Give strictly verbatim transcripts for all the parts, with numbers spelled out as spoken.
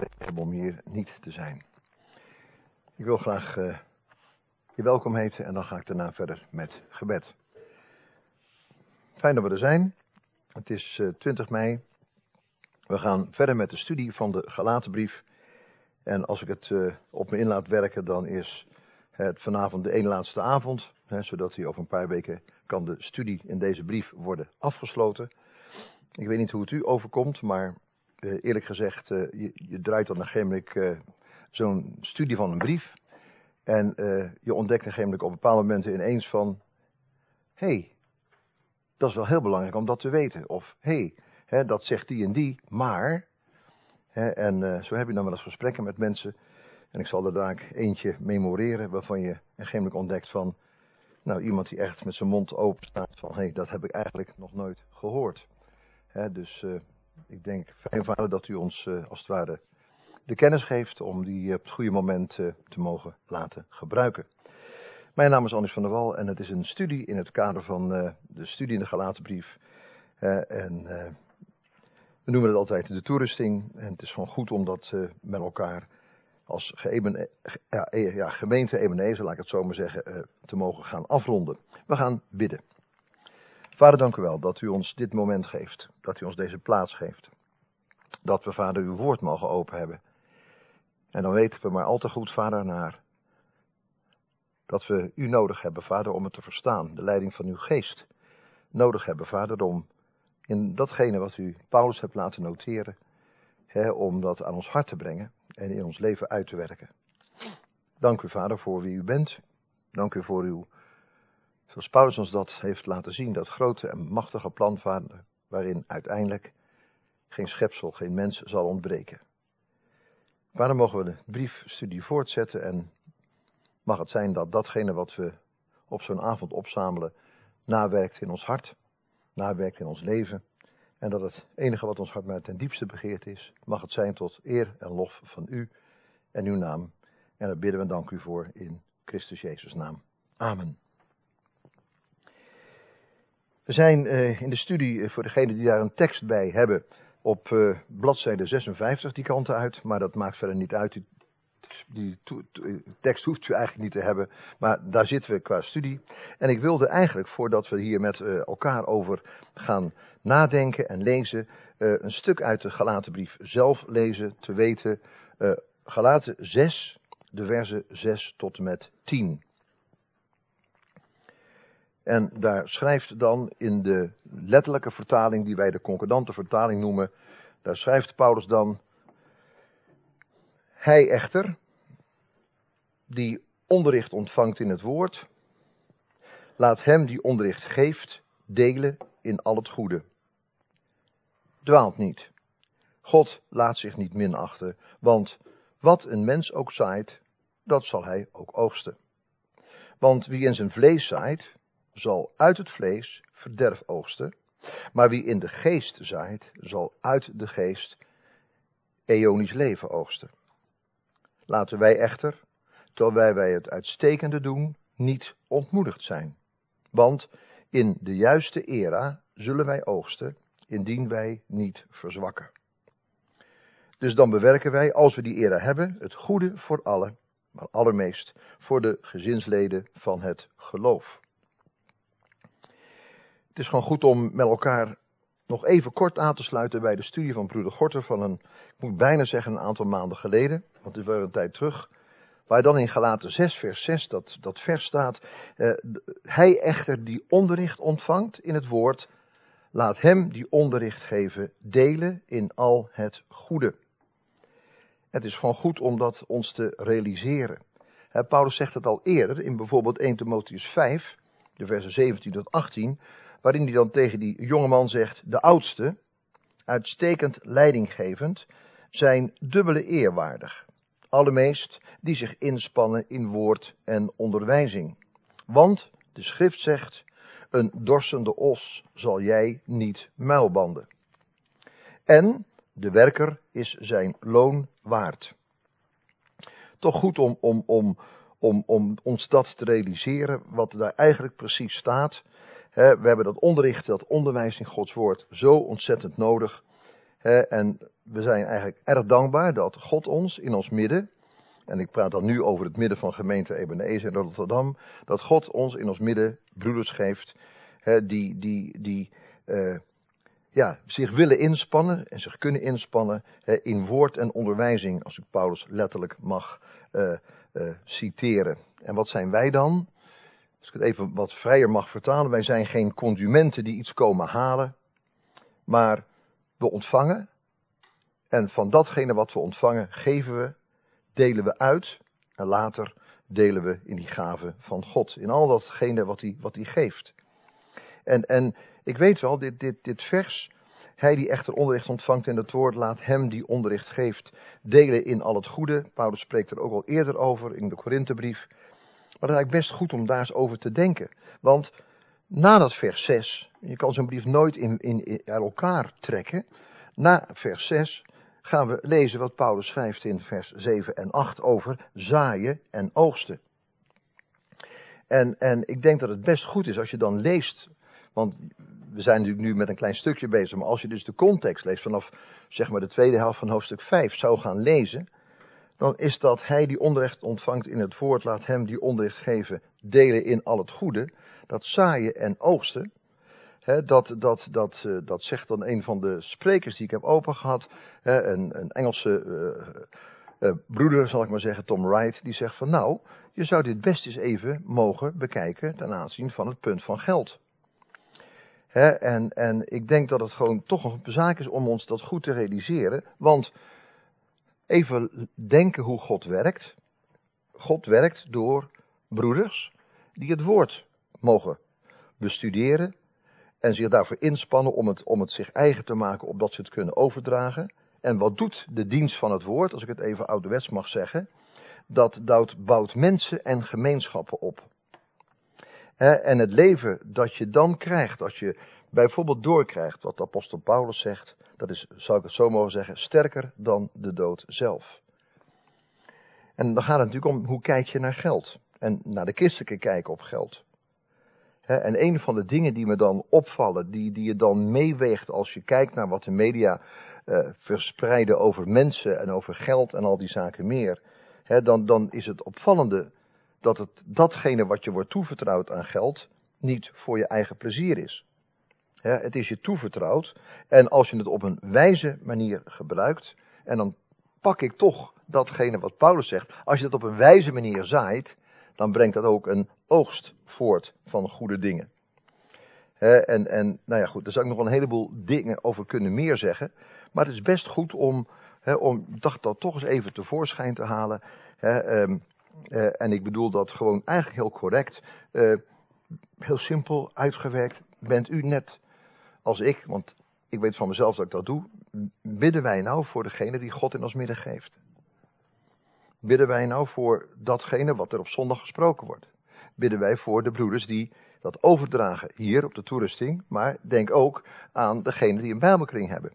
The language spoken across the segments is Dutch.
gekregen hebben om hier niet te zijn. Ik wil graag uh, je welkom heten en dan ga ik daarna verder met gebed. Fijn dat we er zijn. Het is uh, twintig mei. We gaan verder met de studie van de Galatenbrief. En als ik het uh, op me in laat werken, dan is het vanavond de ene laatste avond. Hè, zodat hij over een paar weken kan de studie in deze brief worden afgesloten. Ik weet niet hoe het u overkomt, maar uh, eerlijk gezegd, uh, je, je draait dan op een gegeven moment uh, zo'n studie van een brief. En uh, je ontdekt op een gegeven moment op bepaalde momenten ineens van, hé, hey, dat is wel heel belangrijk om dat te weten. Of, hé, hey, dat zegt die en die, maar. Hè, en uh, zo heb je dan wel eens gesprekken met mensen. En ik zal er daar eentje memoreren waarvan je op een gegeven moment ontdekt van, nou, iemand die echt met zijn mond open staat van, hé, hey, dat heb ik eigenlijk nog nooit gehoord. Hè, dus uh, ik denk, fijn vader, dat u ons uh, als het ware de kennis geeft om die op het goede moment uh, te mogen laten gebruiken. Mijn naam is Anders van der Wal en het is een studie in het kader van uh, de studie in de Galatenbrief. Uh, en uh, we noemen het altijd de toerusting. En het is gewoon goed om dat uh, met elkaar als geëben, ja, ja, gemeente Ebenezer, laat ik het zo maar zeggen, uh, te mogen gaan afronden. We gaan bidden. Vader, dank u wel dat u ons dit moment geeft. Dat u ons deze plaats geeft. Dat we, vader, uw woord mogen open hebben. En dan weten we maar al te goed, vader, naar dat we u nodig hebben, vader, om het te verstaan. De leiding van uw geest nodig hebben, vader, om in datgene wat u Paulus hebt laten noteren, hè, om dat aan ons hart te brengen en in ons leven uit te werken. Dank u, vader, voor wie u bent. Dank u voor uw, zoals Paulus ons dat heeft laten zien, dat grote en machtige plan, vader, waarin uiteindelijk geen schepsel, geen mens zal ontbreken. Waarom mogen we de briefstudie voortzetten en mag het zijn dat datgene wat we op zo'n avond opzamelen nawerkt in ons hart, nawerkt in ons leven. En dat het enige wat ons hart maar ten diepste begeert is, mag het zijn tot eer en lof van u en uw naam. En daar bidden we en dank u voor in Christus Jezus' naam. Amen. We zijn uh, in de studie, uh, voor degenen die daar een tekst bij hebben, op uh, bladzijde zesenvijftig, die kant uit, maar dat maakt verder niet uit. Die, die to, to, tekst hoeft u eigenlijk niet te hebben, maar daar zitten we qua studie. En ik wilde eigenlijk, voordat we hier met uh, elkaar over gaan nadenken en lezen, uh, een stuk uit de Galatenbrief zelf lezen, te weten uh, Galaten zes, de versen zes tot en met tien. En daar schrijft dan in de letterlijke vertaling, die wij de concordante vertaling noemen, daar schrijft Paulus dan: hij echter, die onderricht ontvangt in het woord, laat hem die onderricht geeft, delen in al het goede. Dwaalt niet. God laat zich niet minachten, want wat een mens ook zaait, dat zal hij ook oogsten. Want wie in zijn vlees zaait, zal uit het vlees verderf oogsten, maar wie in de geest zaait, zal uit de geest eonisch leven oogsten. Laten wij echter, terwijl wij het uitstekende doen, niet ontmoedigd zijn. Want in de juiste era zullen wij oogsten, indien wij niet verzwakken. Dus dan bewerken wij, als we die era hebben, het goede voor allen, maar allermeest voor de gezinsleden van het geloof. Het is gewoon goed om met elkaar nog even kort aan te sluiten bij de studie van broeder Gorter van een, ik moet bijna zeggen een aantal maanden geleden, want het is wel een tijd terug, waar dan in Galaten zes vers zes dat, dat vers staat, uh, hij echter die onderricht ontvangt in het woord, laat hem die onderricht geven, delen in al het goede. Het is gewoon goed om dat ons te realiseren. He, Paulus zegt het al eerder in bijvoorbeeld eerste Timotheüs vijf, de versen zeventien tot achttien, waarin hij dan tegen die jongeman zegt, de oudste, uitstekend leidinggevend, zijn dubbele eer waardig. Allermeest die zich inspannen in woord en onderwijzing. Want de schrift zegt, een dorsende os zal jij niet muilbanden. En de werker is zijn loon waard. Toch goed om, om, om, om, om ons dat te realiseren, wat daar eigenlijk precies staat. He, we hebben dat onderricht, dat onderwijs in Gods woord zo ontzettend nodig. He, en we zijn eigenlijk erg dankbaar dat God ons in ons midden, en ik praat dan nu over het midden van gemeente Ebenezer in Rotterdam, dat God ons in ons midden broeders geeft, he, die, die, die uh, ja, zich willen inspannen en zich kunnen inspannen he, in woord en onderwijzing, als ik Paulus letterlijk mag uh, uh, citeren. En wat zijn wij dan? Als ik het even wat vrijer mag vertalen, wij zijn geen consumenten die iets komen halen, maar we ontvangen. En van datgene wat we ontvangen, geven we, delen we uit. En later delen we in die gave van God. In al datgene wat hij, wat hij geeft. En, en ik weet wel, dit, dit, dit vers. Hij die echter onderricht ontvangt in het woord, laat hem die onderricht geeft delen in al het goede. Paulus spreekt er ook al eerder over in de Korinthebrief. Maar het is eigenlijk best goed om daar eens over te denken. Want na dat vers zes, je kan zo'n brief nooit in, in, in uit elkaar trekken. Na vers zes gaan we lezen wat Paulus schrijft in vers zeven en acht over zaaien en oogsten. En, en ik denk dat het best goed is als je dan leest, want we zijn natuurlijk nu met een klein stukje bezig, maar als je dus de context leest vanaf zeg maar de tweede helft van hoofdstuk vijf zou gaan lezen, dan is dat hij die onderricht ontvangt in het woord, laat hem die onderricht geven, delen in al het goede, dat zaaien en oogsten. He, dat, dat, dat, uh, dat zegt dan een van de sprekers die ik heb open gehad. He, een, een Engelse uh, uh, broeder, zal ik maar zeggen, Tom Wright. Die zegt van nou, je zou dit best eens even mogen bekijken ten aanzien van het punt van geld. He, en, en ik denk dat het gewoon toch een zaak is om ons dat goed te realiseren. Want even denken hoe God werkt. God werkt door broeders die het woord mogen bestuderen. En zich daarvoor inspannen om het, om het zich eigen te maken, opdat ze het kunnen overdragen. En wat doet de dienst van het woord, als ik het even ouderwets mag zeggen? Dat bouwt mensen en gemeenschappen op. En het leven dat je dan krijgt, als je bijvoorbeeld doorkrijgt wat de apostel Paulus zegt, dat is, zou ik het zo mogen zeggen, sterker dan de dood zelf. En dan gaat het natuurlijk om, hoe kijk je naar geld? En naar de christelijke kijk op geld. He, en een van de dingen die me dan opvallen, die, die je dan meeweegt als je kijkt naar wat de media uh, verspreiden over mensen en over geld en al die zaken meer. He, dan, dan is het opvallende dat het datgene wat je wordt toevertrouwd aan geld niet voor je eigen plezier is. He, het is je toevertrouwd en als je het op een wijze manier gebruikt, en dan pak ik toch datgene wat Paulus zegt, als je het op een wijze manier zaait, dan brengt dat ook een oogst voort van goede dingen. He, en, en, nou ja goed, daar zou ik nog een heleboel dingen over kunnen meer zeggen. Maar het is best goed om, he, om dat, dat toch eens even tevoorschijn te halen. He, um, uh, en ik bedoel dat gewoon eigenlijk heel correct. Uh, heel simpel uitgewerkt. Bent u net als ik, want ik weet van mezelf dat ik dat doe. Bidden wij nou voor degene die God in ons midden geeft? Bidden wij nou voor datgene wat er op zondag gesproken wordt? Bidden wij voor de broeders die dat overdragen hier op de toerusting, maar denk ook aan degene die een bijbelkring hebben.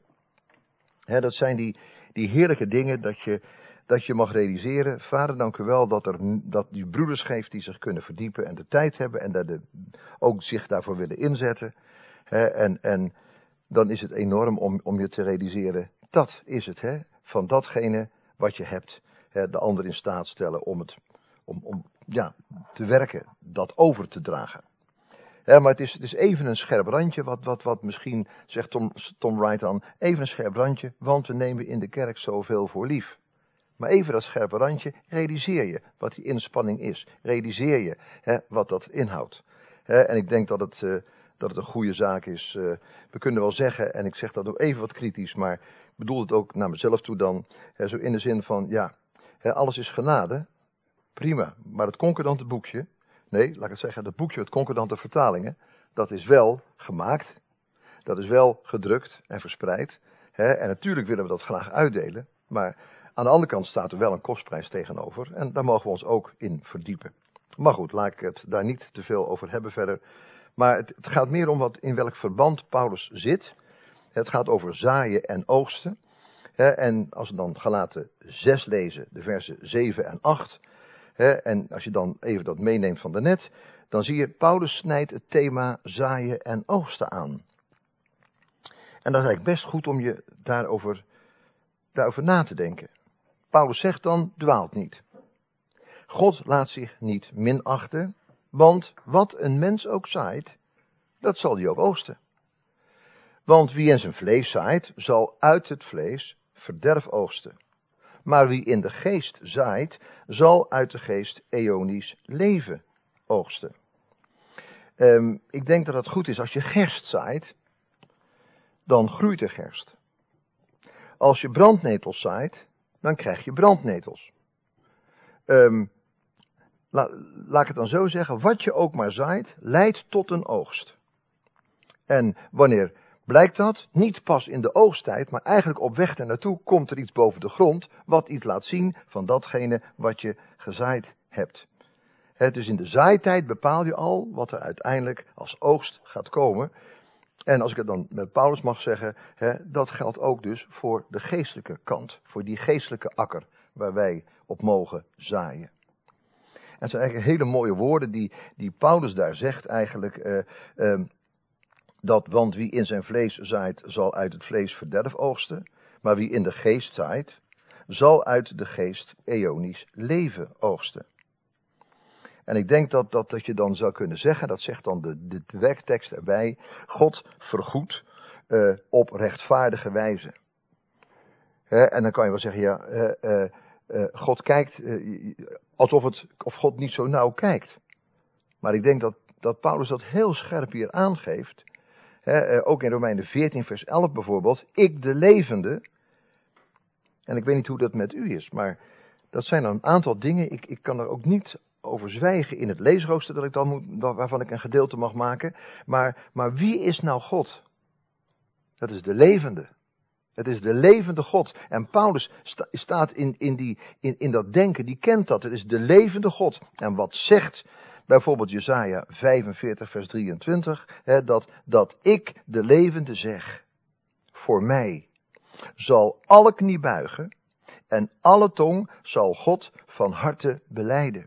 He, dat zijn die, die heerlijke dingen dat je, dat je mag realiseren. Vader, dank u wel dat, er, dat die broeders geeft die zich kunnen verdiepen en de tijd hebben en dat de, ook zich daarvoor willen inzetten. He, en, en dan is het enorm om, om je te realiseren, dat is het, he, van datgene wat je hebt, he, de ander in staat stellen om het om, om ja, te werken, dat over te dragen. Ja, maar het is, het is even een scherp randje, wat, wat, wat misschien, zegt Tom, Tom Wright dan, even een scherp randje, want we nemen in de kerk zoveel voor lief. Maar even dat scherpe randje, realiseer je wat die inspanning is. Realiseer je hè, wat dat inhoudt. Hè, en ik denk dat het, uh, dat het een goede zaak is. Uh, we kunnen wel zeggen, en ik zeg dat ook even wat kritisch, maar ik bedoel het ook naar mezelf toe dan, hè, zo in de zin van, ja, hè, alles is genade. Prima, maar het concordante boekje, nee, laat ik het zeggen, het boekje, het concordante vertalingen, dat is wel gemaakt, dat is wel gedrukt en verspreid. Hè, en natuurlijk willen we dat graag uitdelen, maar aan de andere kant staat er wel een kostprijs tegenover en daar mogen we ons ook in verdiepen. Maar goed, laat ik het daar niet te veel over hebben verder. Maar het, het gaat meer om wat, in welk verband Paulus zit. Het gaat over zaaien en oogsten. Hè, en als we dan Galaten zes lezen, de versen zeven en acht... He, en als je dan even dat meeneemt van daarnet, dan zie je, Paulus snijdt het thema zaaien en oogsten aan. En dat is eigenlijk best goed om je daarover, daarover na te denken. Paulus zegt dan, dwaalt niet. God laat zich niet minachten, want wat een mens ook zaait, dat zal hij ook oogsten. Want wie in zijn vlees zaait, zal uit het vlees verderf oogsten. Maar wie in de geest zaait, zal uit de geest eonisch leven oogsten. Um, ik denk dat het goed is, als je gerst zaait, dan groeit er gerst. Als je brandnetels zaait, dan krijg je brandnetels. Um, la, laat ik het dan zo zeggen, wat je ook maar zaait, leidt tot een oogst. En wanneer blijkt dat? Niet pas in de oogsttijd, maar eigenlijk op weg ernaartoe komt er iets boven de grond, wat iets laat zien van datgene wat je gezaaid hebt. He, dus in de zaaitijd bepaal je al wat er uiteindelijk als oogst gaat komen. En als ik het dan met Paulus mag zeggen, he, dat geldt ook dus voor de geestelijke kant, voor die geestelijke akker waar wij op mogen zaaien. En het zijn eigenlijk hele mooie woorden die, die Paulus daar zegt eigenlijk, uh, uh, dat want wie in zijn vlees zaait, zal uit het vlees verderf oogsten, maar wie in de geest zaait, zal uit de geest eonisch leven oogsten. En ik denk dat, dat, dat je dan zou kunnen zeggen, dat zegt dan de, de, de werktekst erbij, God vergoedt uh, op rechtvaardige wijze. He, en dan kan je wel zeggen, ja, uh, uh, uh, God kijkt uh, alsof het, of God niet zo nauw kijkt. Maar ik denk dat, dat Paulus dat heel scherp hier aangeeft. He, uh, ook in Romeinen veertien vers elf bijvoorbeeld, ik de levende. En ik weet niet hoe dat met u is, maar dat zijn dan een aantal dingen, ik, ik kan er ook niet over zwijgen in het leesrooster dat ik dan moet, waarvan ik een gedeelte mag maken. Maar, maar wie is nou God? Dat is de levende. Het is de levende God. En Paulus sta, staat in, in, die, in, in dat denken, die kent dat. Het is de levende God. En wat zegt bijvoorbeeld Jesaja vijfenveertig vers drieëntwintig, hè, dat, dat ik de levende zeg, voor mij zal alle knie buigen en alle tong zal God van harte belijden.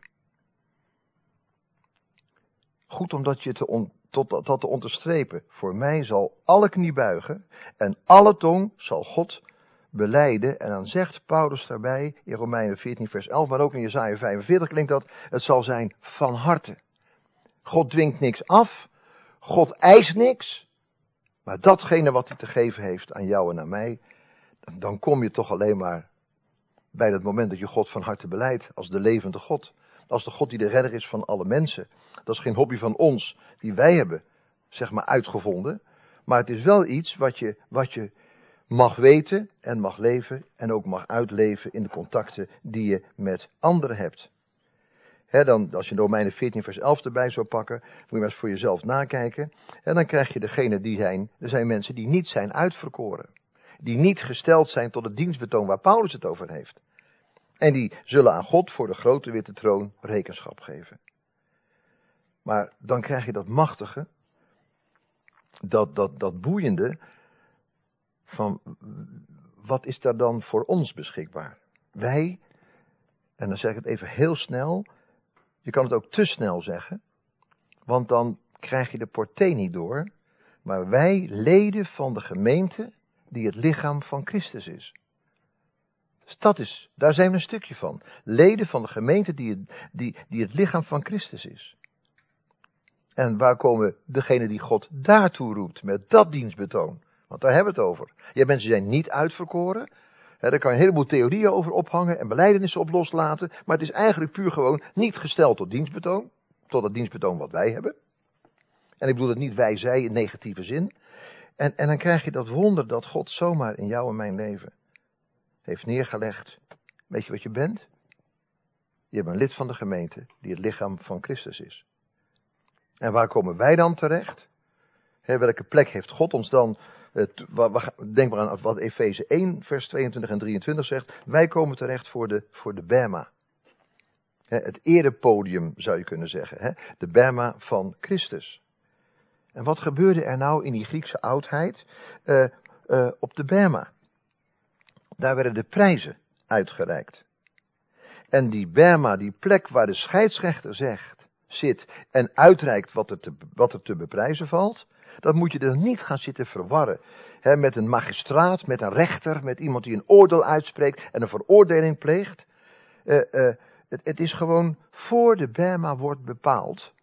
Goed om dat je te on, tot dat, dat te onderstrepen. Voor mij zal alle knie buigen en alle tong zal God belijden. En dan zegt Paulus daarbij in Romeinen veertien vers elf, maar ook in Jesaja vijfenveertig klinkt dat, het zal zijn van harte. God dwingt niks af, God eist niks, maar datgene wat hij te geven heeft aan jou en aan mij, dan kom je toch alleen maar bij dat moment dat je God van harte belijdt als de levende God. Als de God die de redder is van alle mensen. Dat is geen hobby van ons, die wij hebben, zeg maar, uitgevonden. Maar het is wel iets wat je, wat je mag weten en mag leven en ook mag uitleven in de contacten die je met anderen hebt. He, dan, als je Romeinen veertien vers elf erbij zou pakken, moet je maar eens voor jezelf nakijken. En dan krijg je degene die zijn, er zijn mensen die niet zijn uitverkoren. Die niet gesteld zijn tot het dienstbetoon waar Paulus het over heeft. En die zullen aan God voor de grote witte troon rekenschap geven. Maar dan krijg je dat machtige, dat, dat, dat boeiende, van wat is daar dan voor ons beschikbaar? Wij, en dan zeg ik het even heel snel, je kan het ook te snel zeggen, want dan krijg je de portée niet door, maar wij leden van de gemeente die het lichaam van Christus is. Dus dat is, daar zijn we een stukje van. Leden van de gemeente die het, die, die het lichaam van Christus is. En waar komen degenen die God daartoe roept, met dat dienstbetoon? Want daar hebben we het over. Ja, mensen zijn niet uitverkoren. He, daar kan je een heleboel theorieën over ophangen en belijdenissen op loslaten. Maar het is eigenlijk puur gewoon niet gesteld tot dienstbetoon. Tot het dienstbetoon wat wij hebben. En ik bedoel het niet wij, zij in negatieve zin. En, en dan krijg je dat wonder dat God zomaar in jou en mijn leven heeft neergelegd. Weet je wat je bent? Je bent een lid van de gemeente die het lichaam van Christus is. En waar komen wij dan terecht? He, welke plek heeft God ons dan? Uh, denk maar aan wat Efeze één vers tweeëntwintig en drieëntwintig zegt. Wij komen terecht voor de, voor de Bema. He, het erepodium zou je kunnen zeggen. He, de Bema van Christus. En wat gebeurde er nou in die Griekse oudheid uh, uh, op de Bema? Daar werden de prijzen uitgereikt. En die Bema, die plek waar de scheidsrechter zegt, zit en uitreikt wat er te, wat er te beprijzen valt, dat moet je er niet gaan zitten verwarren He, met een magistraat, met een rechter, met iemand die een oordeel uitspreekt en een veroordeling pleegt. Uh, uh, het, het is gewoon voor de bema wordt bepaald.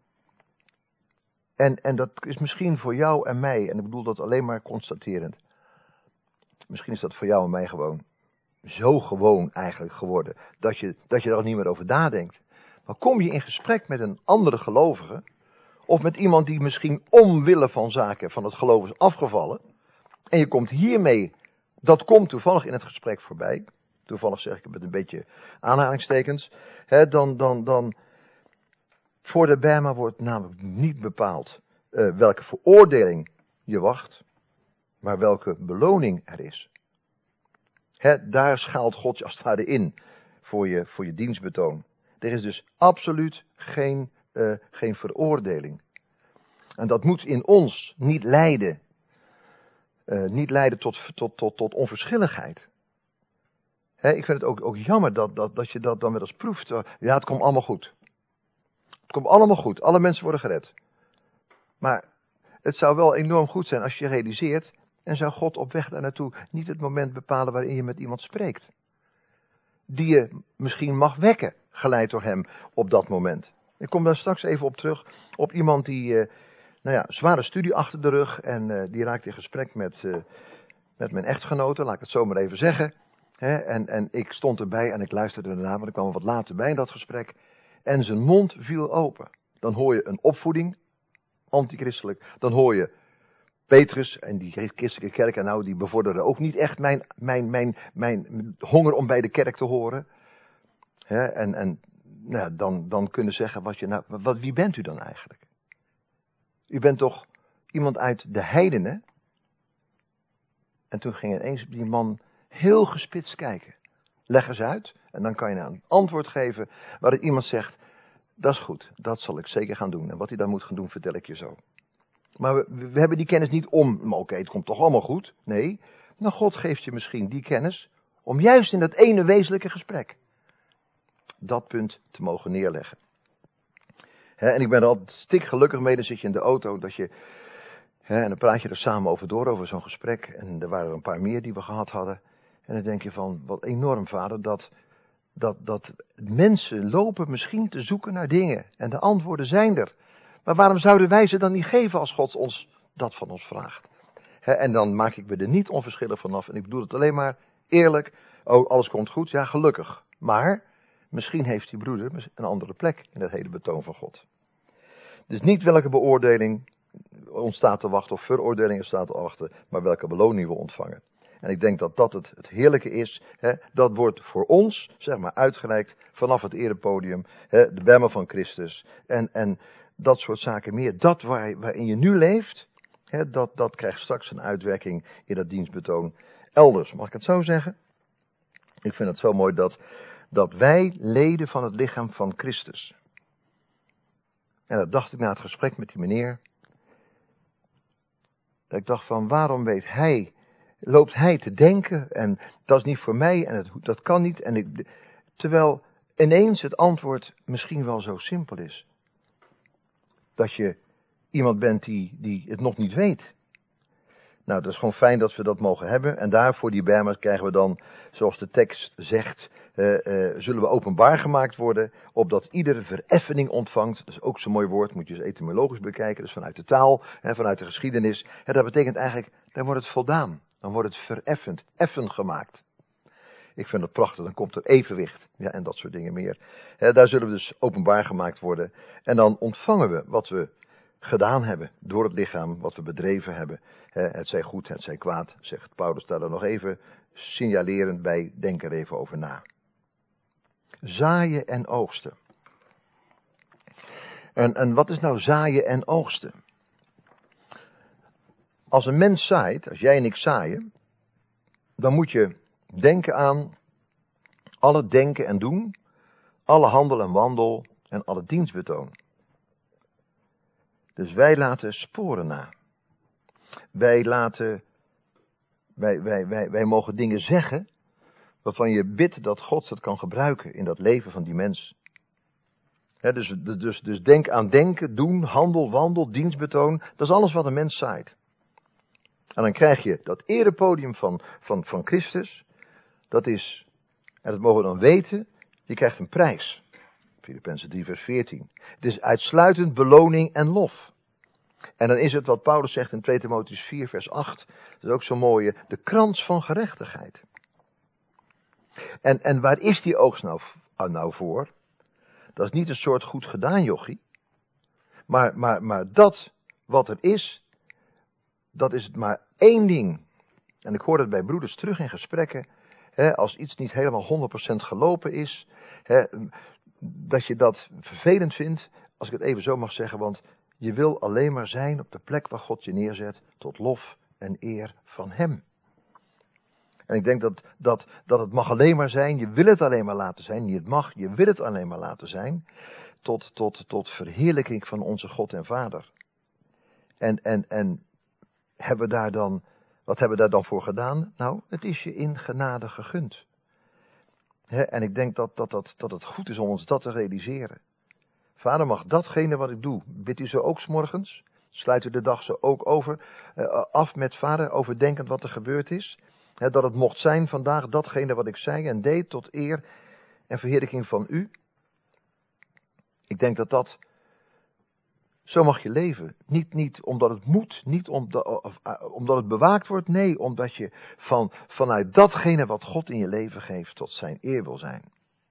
En, en dat is misschien voor jou en mij, en ik bedoel dat alleen maar constaterend. Misschien is dat voor jou en mij gewoon zo gewoon eigenlijk geworden, dat je, dat je er al niet meer over nadenkt. Maar kom je in gesprek met een andere gelovige, of met iemand die misschien omwille van zaken van het geloof is afgevallen, en je komt hiermee, dat komt toevallig in het gesprek voorbij, toevallig zeg ik het met een beetje aanhalingstekens, hè, dan, dan, dan, voor de bema wordt namelijk niet bepaald uh, welke veroordeling je wacht, maar welke beloning er is. Hè, daar schaalt God je als het ware in voor je, voor je dienstbetoon. Er is dus absoluut geen, uh, geen veroordeling. En dat moet in ons niet leiden, uh, niet leiden tot, tot, tot, tot onverschilligheid. Hè, ik vind het ook, ook jammer dat, dat, dat je dat dan wel eens proeft. Ja, het komt allemaal goed. Het komt allemaal goed. Alle mensen worden gered. Maar het zou wel enorm goed zijn als je realiseert, en zou God op weg daar naartoe niet het moment bepalen waarin je met iemand spreekt. Die je misschien mag wekken, geleid door hem op dat moment. Ik kom daar straks even op terug, op iemand die, uh, nou ja, zware studie achter de rug, en uh, die raakt in gesprek met, uh, met mijn echtgenote, laat ik het zo maar even zeggen. Hè, en, en ik stond erbij en ik luisterde ernaar, want ik kwam wat later bij in dat gesprek. En zijn mond viel open. Dan hoor je een opvoeding, antichristelijk. Dan hoor je Petrus en die christelijke kerken, nou, die bevorderen ook niet echt mijn, mijn, mijn, mijn honger om bij de kerk te horen. He, en en nou, dan, dan kunnen zeggen, wat je nou, wat, wie bent u dan eigenlijk? U bent toch iemand uit de heidenen? En toen ging ineens die man heel gespitst kijken. Leg eens uit. En dan kan je nou een antwoord geven waarin iemand zegt, dat is goed, dat zal ik zeker gaan doen. En wat hij dan moet gaan doen, vertel ik je zo. Maar we, we hebben die kennis niet om, maar oké, okay, het komt toch allemaal goed. Nee, nou God geeft je misschien die kennis om juist in dat ene wezenlijke gesprek dat punt te mogen neerleggen. He, en ik ben er altijd stik gelukkig mee, dan zit je in de auto, dat je, he, en dan praat je er samen over door, over zo'n gesprek. En er waren er een paar meer die we gehad hadden. En dan denk je van, wat enorm vader, dat, dat, dat mensen lopen misschien te zoeken naar dingen. En de antwoorden zijn er. Maar waarom zouden wij ze dan niet geven als God ons dat van ons vraagt? He, en dan maak ik me er niet onverschillig vanaf. En ik bedoel het alleen maar eerlijk. Oh, alles komt goed. Ja, gelukkig. Maar misschien heeft die broeder een andere plek in het hele betoon van God. Dus niet welke beoordeling ons staat te wachten of veroordeling staat te wachten, maar welke beloning we ontvangen. En ik denk dat dat het, het heerlijke is. Hè, dat wordt voor ons, zeg maar, uitgereikt vanaf het erepodium. Hè, de bema van Christus. En, en dat soort zaken meer. Dat waar, waarin je nu leeft, hè, dat, dat krijgt straks een uitwerking in dat dienstbetoon elders. Mag ik het zo zeggen? Ik vind het zo mooi dat, dat wij leden van het lichaam van Christus. En dat dacht ik na het gesprek met die meneer. Dat ik dacht van, waarom weet hij, loopt hij te denken en dat is niet voor mij en het, dat kan niet. En ik, terwijl ineens het antwoord misschien wel zo simpel is. Dat je iemand bent die, die het nog niet weet. Nou, dat is gewoon fijn dat we dat mogen hebben. En daarvoor die bema krijgen we dan, zoals de tekst zegt, uh, uh, zullen we openbaar gemaakt worden, opdat iedere vereffening ontvangt. Dat is ook zo'n mooi woord, moet je eens etymologisch bekijken, dus vanuit de taal, en vanuit de geschiedenis. En dat betekent eigenlijk, dan wordt het voldaan. Dan wordt het vereffend, effen gemaakt. Ik vind het prachtig, dan komt er evenwicht, ja, en dat soort dingen meer. He, daar zullen we dus openbaar gemaakt worden. En dan ontvangen we wat we gedaan hebben door het lichaam, wat we bedreven hebben. He, het zij goed, het zij kwaad, zegt Paulus daar dan nog even signalerend bij, denk er even over na. Zaaien en oogsten. En, en wat is nou zaaien en oogsten? Als een mens zaait, als jij en ik zaaien, dan moet je denken aan alle denken en doen, alle handel en wandel en alle dienstbetoon. Dus wij laten sporen na. Wij laten, wij, wij, wij, wij mogen dingen zeggen waarvan je bidt dat God het kan gebruiken in dat leven van die mens. He, dus, dus, dus denk aan denken, doen, handel, wandel, dienstbetoon, dat is alles wat een mens zaait. En dan krijg je dat erepodium van, van, van Christus. Dat is, en dat mogen we dan weten, je krijgt een prijs. Filippenzen drie vers veertien. Het is uitsluitend beloning en lof. En dan is het wat Paulus zegt in twee Timotheüs vier vers acht. Dat is ook zo'n mooie, de krans van gerechtigheid. En, en waar is die oogst nou, nou voor? Dat is niet een soort goed gedaan jochie. Maar, maar, maar dat wat er is, dat is het maar één ding. En ik hoor het bij broeders terug in gesprekken. Hè, als iets niet helemaal honderd procent gelopen is. Hè, dat je dat vervelend vindt. Als ik het even zo mag zeggen. Want je wil alleen maar zijn op de plek waar God je neerzet. Tot lof en eer van hem. En ik denk dat, dat, dat het mag alleen maar zijn. Je wil het alleen maar laten zijn. Niet het mag, je wil het alleen maar laten zijn. Tot, tot, tot verheerlijking van onze God en Vader. En, en, en hebben we daar dan, wat hebben we daar dan voor gedaan? Nou, het is je in genade gegund. He, en ik denk dat, dat, dat, dat het goed is om ons dat te realiseren. Vader, mag datgene wat ik doe, bidt u zo ook 's morgens? Sluit u de dag zo ook over, uh, af met Vader, overdenkend wat er gebeurd is? He, dat het mocht zijn vandaag datgene wat ik zei en deed tot eer en verheerlijking van u. Ik denk dat dat, zo mag je leven. Niet, niet omdat het moet, niet omdat, of, uh, omdat het bewaakt wordt. Nee, omdat je van, vanuit datgene wat God in je leven geeft tot zijn eer wil zijn.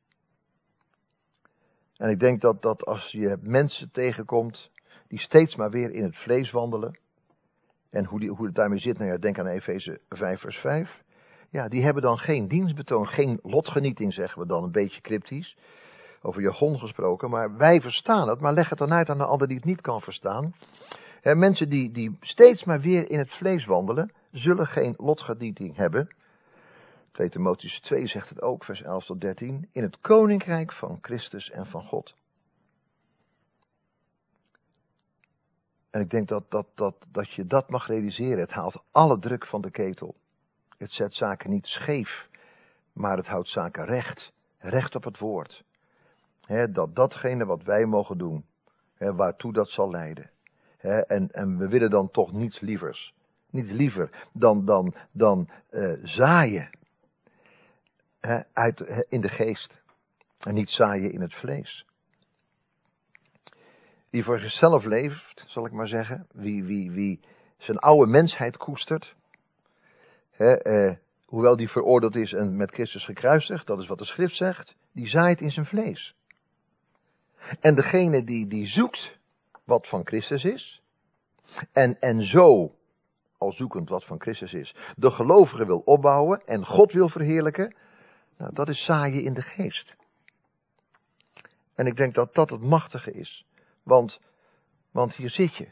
En ik denk dat, dat als je mensen tegenkomt die steeds maar weer in het vlees wandelen. En hoe, die, hoe het daarmee zit, nou ja, denk aan Efeze vijf vers vijf. Ja, die hebben dan geen dienstbetoon, geen lotgenieting, zeggen we dan, een beetje cryptisch. Over jargon gesproken, maar wij verstaan het, maar leg het dan uit aan de ander die het niet kan verstaan. He, mensen die, die steeds maar weer in het vlees wandelen, zullen geen lotgenieting hebben. twee Timotheüs twee zegt het ook, vers elf tot dertien, in het koninkrijk van Christus en van God. En ik denk dat, dat, dat, dat je dat mag realiseren. Het haalt alle druk van de ketel. Het zet zaken niet scheef, maar het houdt zaken recht. Recht op het woord. He, dat datgene wat wij mogen doen, he, waartoe dat zal leiden. He, en, en we willen dan toch niets lievers. Niets liever dan, dan, dan uh, zaaien. He, uit, he, in de geest. En niet zaaien in het vlees. Wie voor zichzelf leeft, zal ik maar zeggen. Wie, wie, wie zijn oude mensheid koestert. He, uh, hoewel die veroordeeld is en met Christus gekruisigd. Dat is wat de schrift zegt. Die zaait in zijn vlees. En degene die, die zoekt wat van Christus is. En, en zo, al zoekend wat van Christus is, de gelovige wil opbouwen en God wil verheerlijken. Nou, dat is zaaien in de geest. En ik denk dat dat het machtige is. Want, want hier zit je.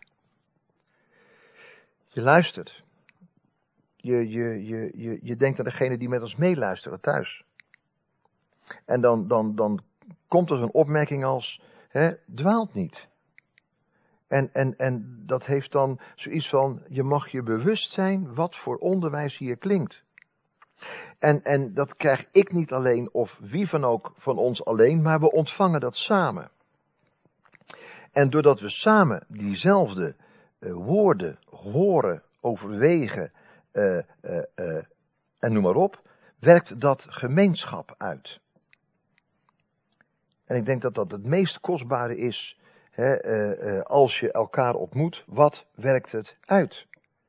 Je luistert. Je, je, je, je, je denkt aan degene die met ons meeluisteren thuis. En dan, dan, dan komt er zo'n opmerking als, hè, dwaalt niet. En, en, en dat heeft dan zoiets van, je mag je bewust zijn wat voor onderwijs hier klinkt. En, en dat krijg ik niet alleen of wie van ook van ons alleen, maar we ontvangen dat samen. En doordat we samen diezelfde uh, woorden horen, overwegen uh, uh, uh, en noem maar op, werkt dat gemeenschap uit. En ik denk dat dat het meest kostbare is, hè, uh, uh, als je elkaar ontmoet, wat werkt het uit?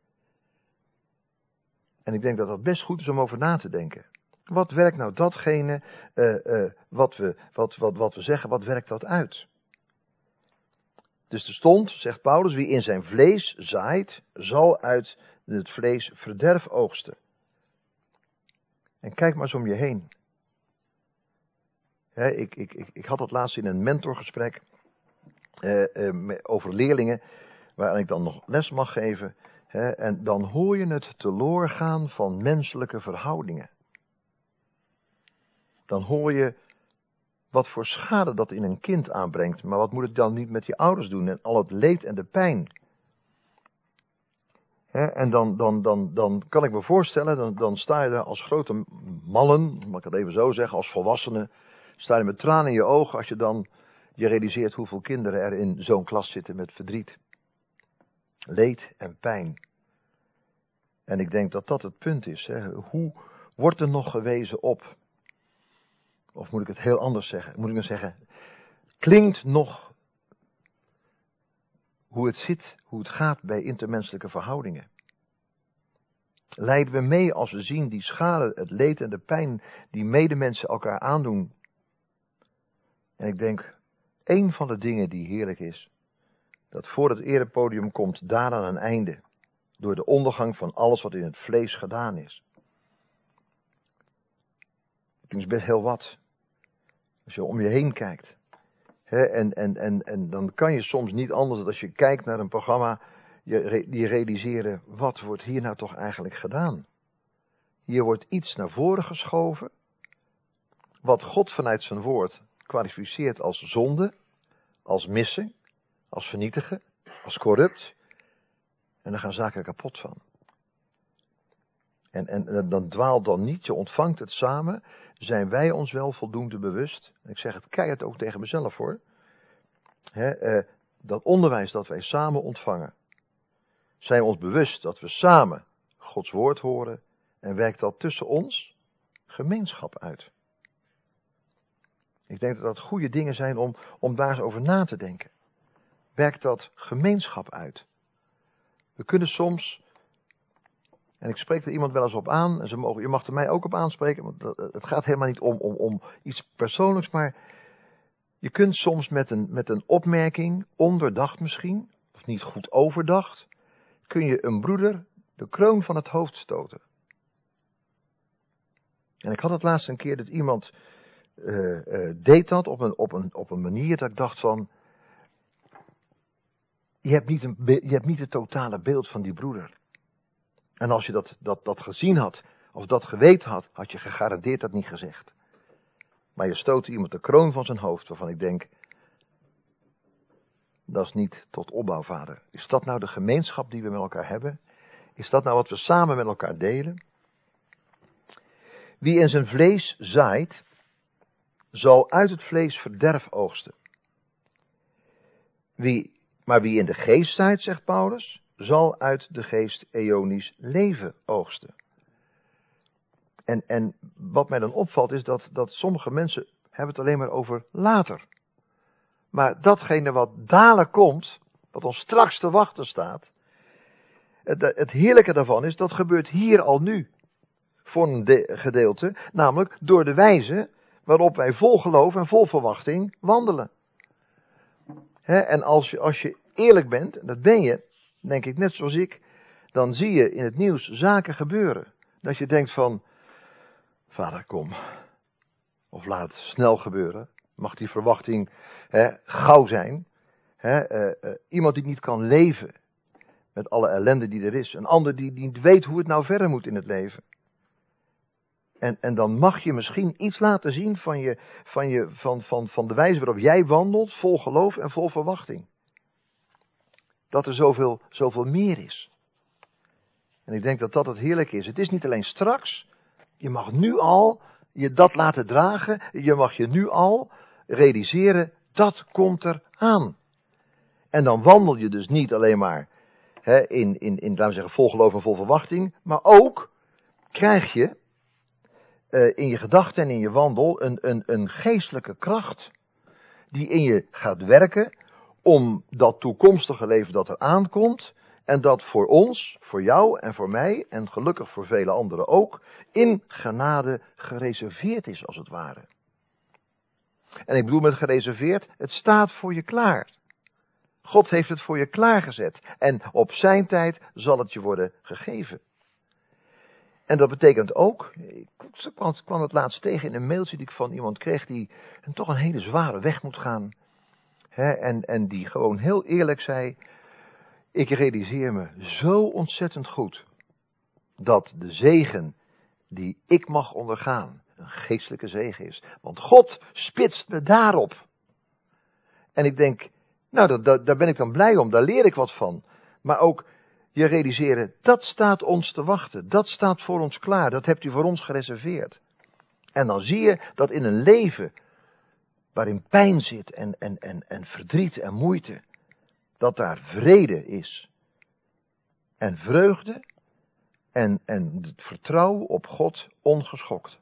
En ik denk dat dat best goed is om over na te denken. Wat werkt nou datgene, uh, uh, wat, we, wat, wat, wat we zeggen, wat werkt dat uit? Dus er stond, zegt Paulus, wie in zijn vlees zaait, zal uit het vlees verderf oogsten. En kijk maar eens om je heen. He, ik, ik, ik, ik had het laatst in een mentorgesprek uh, uh, over leerlingen, waarin ik dan nog les mag geven. He, en dan hoor je het teloor gaan van menselijke verhoudingen. Dan hoor je wat voor schade dat in een kind aanbrengt. Maar wat moet het dan niet met je ouders doen en al het leed en de pijn. He, en dan, dan, dan, dan kan ik me voorstellen, dan, dan sta je daar als grote mannen, mag ik het even zo zeggen, als volwassenen. Sta je met tranen in je ogen als je dan je realiseert hoeveel kinderen er in zo'n klas zitten met verdriet. Leed en pijn. En ik denk dat dat het punt is. Hè. Hoe wordt er nog gewezen op? Of moet ik het heel anders zeggen? Moet ik dan zeggen, klinkt nog hoe het zit, hoe het gaat bij intermenselijke verhoudingen? Lijden we mee als we zien die schade, het leed en de pijn die medemensen elkaar aandoen? En ik denk, één van de dingen die heerlijk is, dat voor het erepodium komt daaraan een einde. Door de ondergang van alles wat in het vlees gedaan is. Het is best heel wat. Als je om je heen kijkt. He, en, en, en, en dan kan je soms niet anders dan als je kijkt naar een programma, je, je realiseren, wat wordt hier nou toch eigenlijk gedaan? Hier wordt iets naar voren geschoven, wat God vanuit zijn woord kwalificeert als zonde, als missen, als vernietigen, als corrupt. En dan gaan zaken kapot van. En, en, en dan dwaalt dan niet, je ontvangt het samen. Zijn wij ons wel voldoende bewust? En ik zeg het keihard ook tegen mezelf hoor. He, eh, dat onderwijs dat wij samen ontvangen. Zijn we ons bewust dat we samen Gods woord horen. En werkt dat tussen ons gemeenschap uit. Ik denk dat dat goede dingen zijn om, om daar eens over na te denken. Werkt dat gemeenschap uit? We kunnen soms, en ik spreek er iemand wel eens op aan, en ze mogen, je mag er mij ook op aanspreken, want het gaat helemaal niet om, om, om iets persoonlijks, maar je kunt soms met een, met een opmerking, onderdacht misschien, of niet goed overdacht, kun je een broeder de kroon van het hoofd stoten. En ik had het laatst een keer dat iemand uh, uh, deed dat op een, op, een, op een manier dat ik dacht van, je hebt niet, een, je hebt niet het totale beeld van die broeder. En als je dat, dat, dat gezien had, of dat geweten had, had je gegarandeerd dat niet gezegd. Maar je stoot iemand de kroon van zijn hoofd, waarvan ik denk, dat is niet tot opbouw, vader. Is dat nou de gemeenschap die we met elkaar hebben? Is dat nou wat we samen met elkaar delen? Wie in zijn vlees zaait, zal uit het vlees verderf oogsten. Wie, maar wie in de geest zaait, zegt Paulus, zal uit de geest eonisch leven oogsten. En, en wat mij dan opvalt is dat, dat sommige mensen hebben het alleen maar over later. Maar datgene wat dadelijk komt, wat ons straks te wachten staat, het, het heerlijke daarvan is, dat gebeurt hier al nu. Voor een de, gedeelte, namelijk door de wijze waarop wij vol geloof en vol verwachting wandelen. He, en als je, als je eerlijk bent, en dat ben je, denk ik net zoals ik, dan zie je in het nieuws zaken gebeuren. Dat je denkt van, vader kom, of laat het snel gebeuren. Mag die verwachting he, gauw zijn. He, uh, uh, iemand die niet kan leven met alle ellende die er is. Een ander die niet weet hoe het nou verder moet in het leven. En, en dan mag je misschien iets laten zien van, je, van, je, van, van, van de wijze waarop jij wandelt, vol geloof en vol verwachting. Dat er zoveel, zoveel meer is. En ik denk dat dat het heerlijk is. Het is niet alleen straks. Je mag nu al je dat laten dragen. Je mag je nu al realiseren, dat komt er aan. En dan wandel je dus niet alleen maar hè, in, in, in, laten we zeggen, vol geloof en vol verwachting. Maar ook krijg je uh, in je gedachten en in je wandel een, een, een geestelijke kracht. Die in je gaat werken om dat toekomstige leven dat er aankomt. En dat voor ons, voor jou en voor mij, en gelukkig voor vele anderen ook, in genade gereserveerd is als het ware. En ik bedoel met gereserveerd, het staat voor je klaar. God heeft het voor je klaargezet. En op zijn tijd zal het je worden gegeven. En dat betekent ook, ik kwam het laatst tegen in een mailtje die ik van iemand kreeg, die een, toch een hele zware weg moet gaan. Hè, en, en die gewoon heel eerlijk zei, ik realiseer me zo ontzettend goed dat de zegen die ik mag ondergaan een geestelijke zegen is. Want God spitst me daarop. En ik denk, nou, dat, dat, daar ben ik dan blij om, daar leer ik wat van. Maar ook je realiseren, dat staat ons te wachten. Dat staat voor ons klaar, dat hebt u voor ons gereserveerd. En dan zie je dat in een leven waarin pijn zit en, en, en, en verdriet en moeite, dat daar vrede is. En vreugde En, en het vertrouwen op God ongeschokt.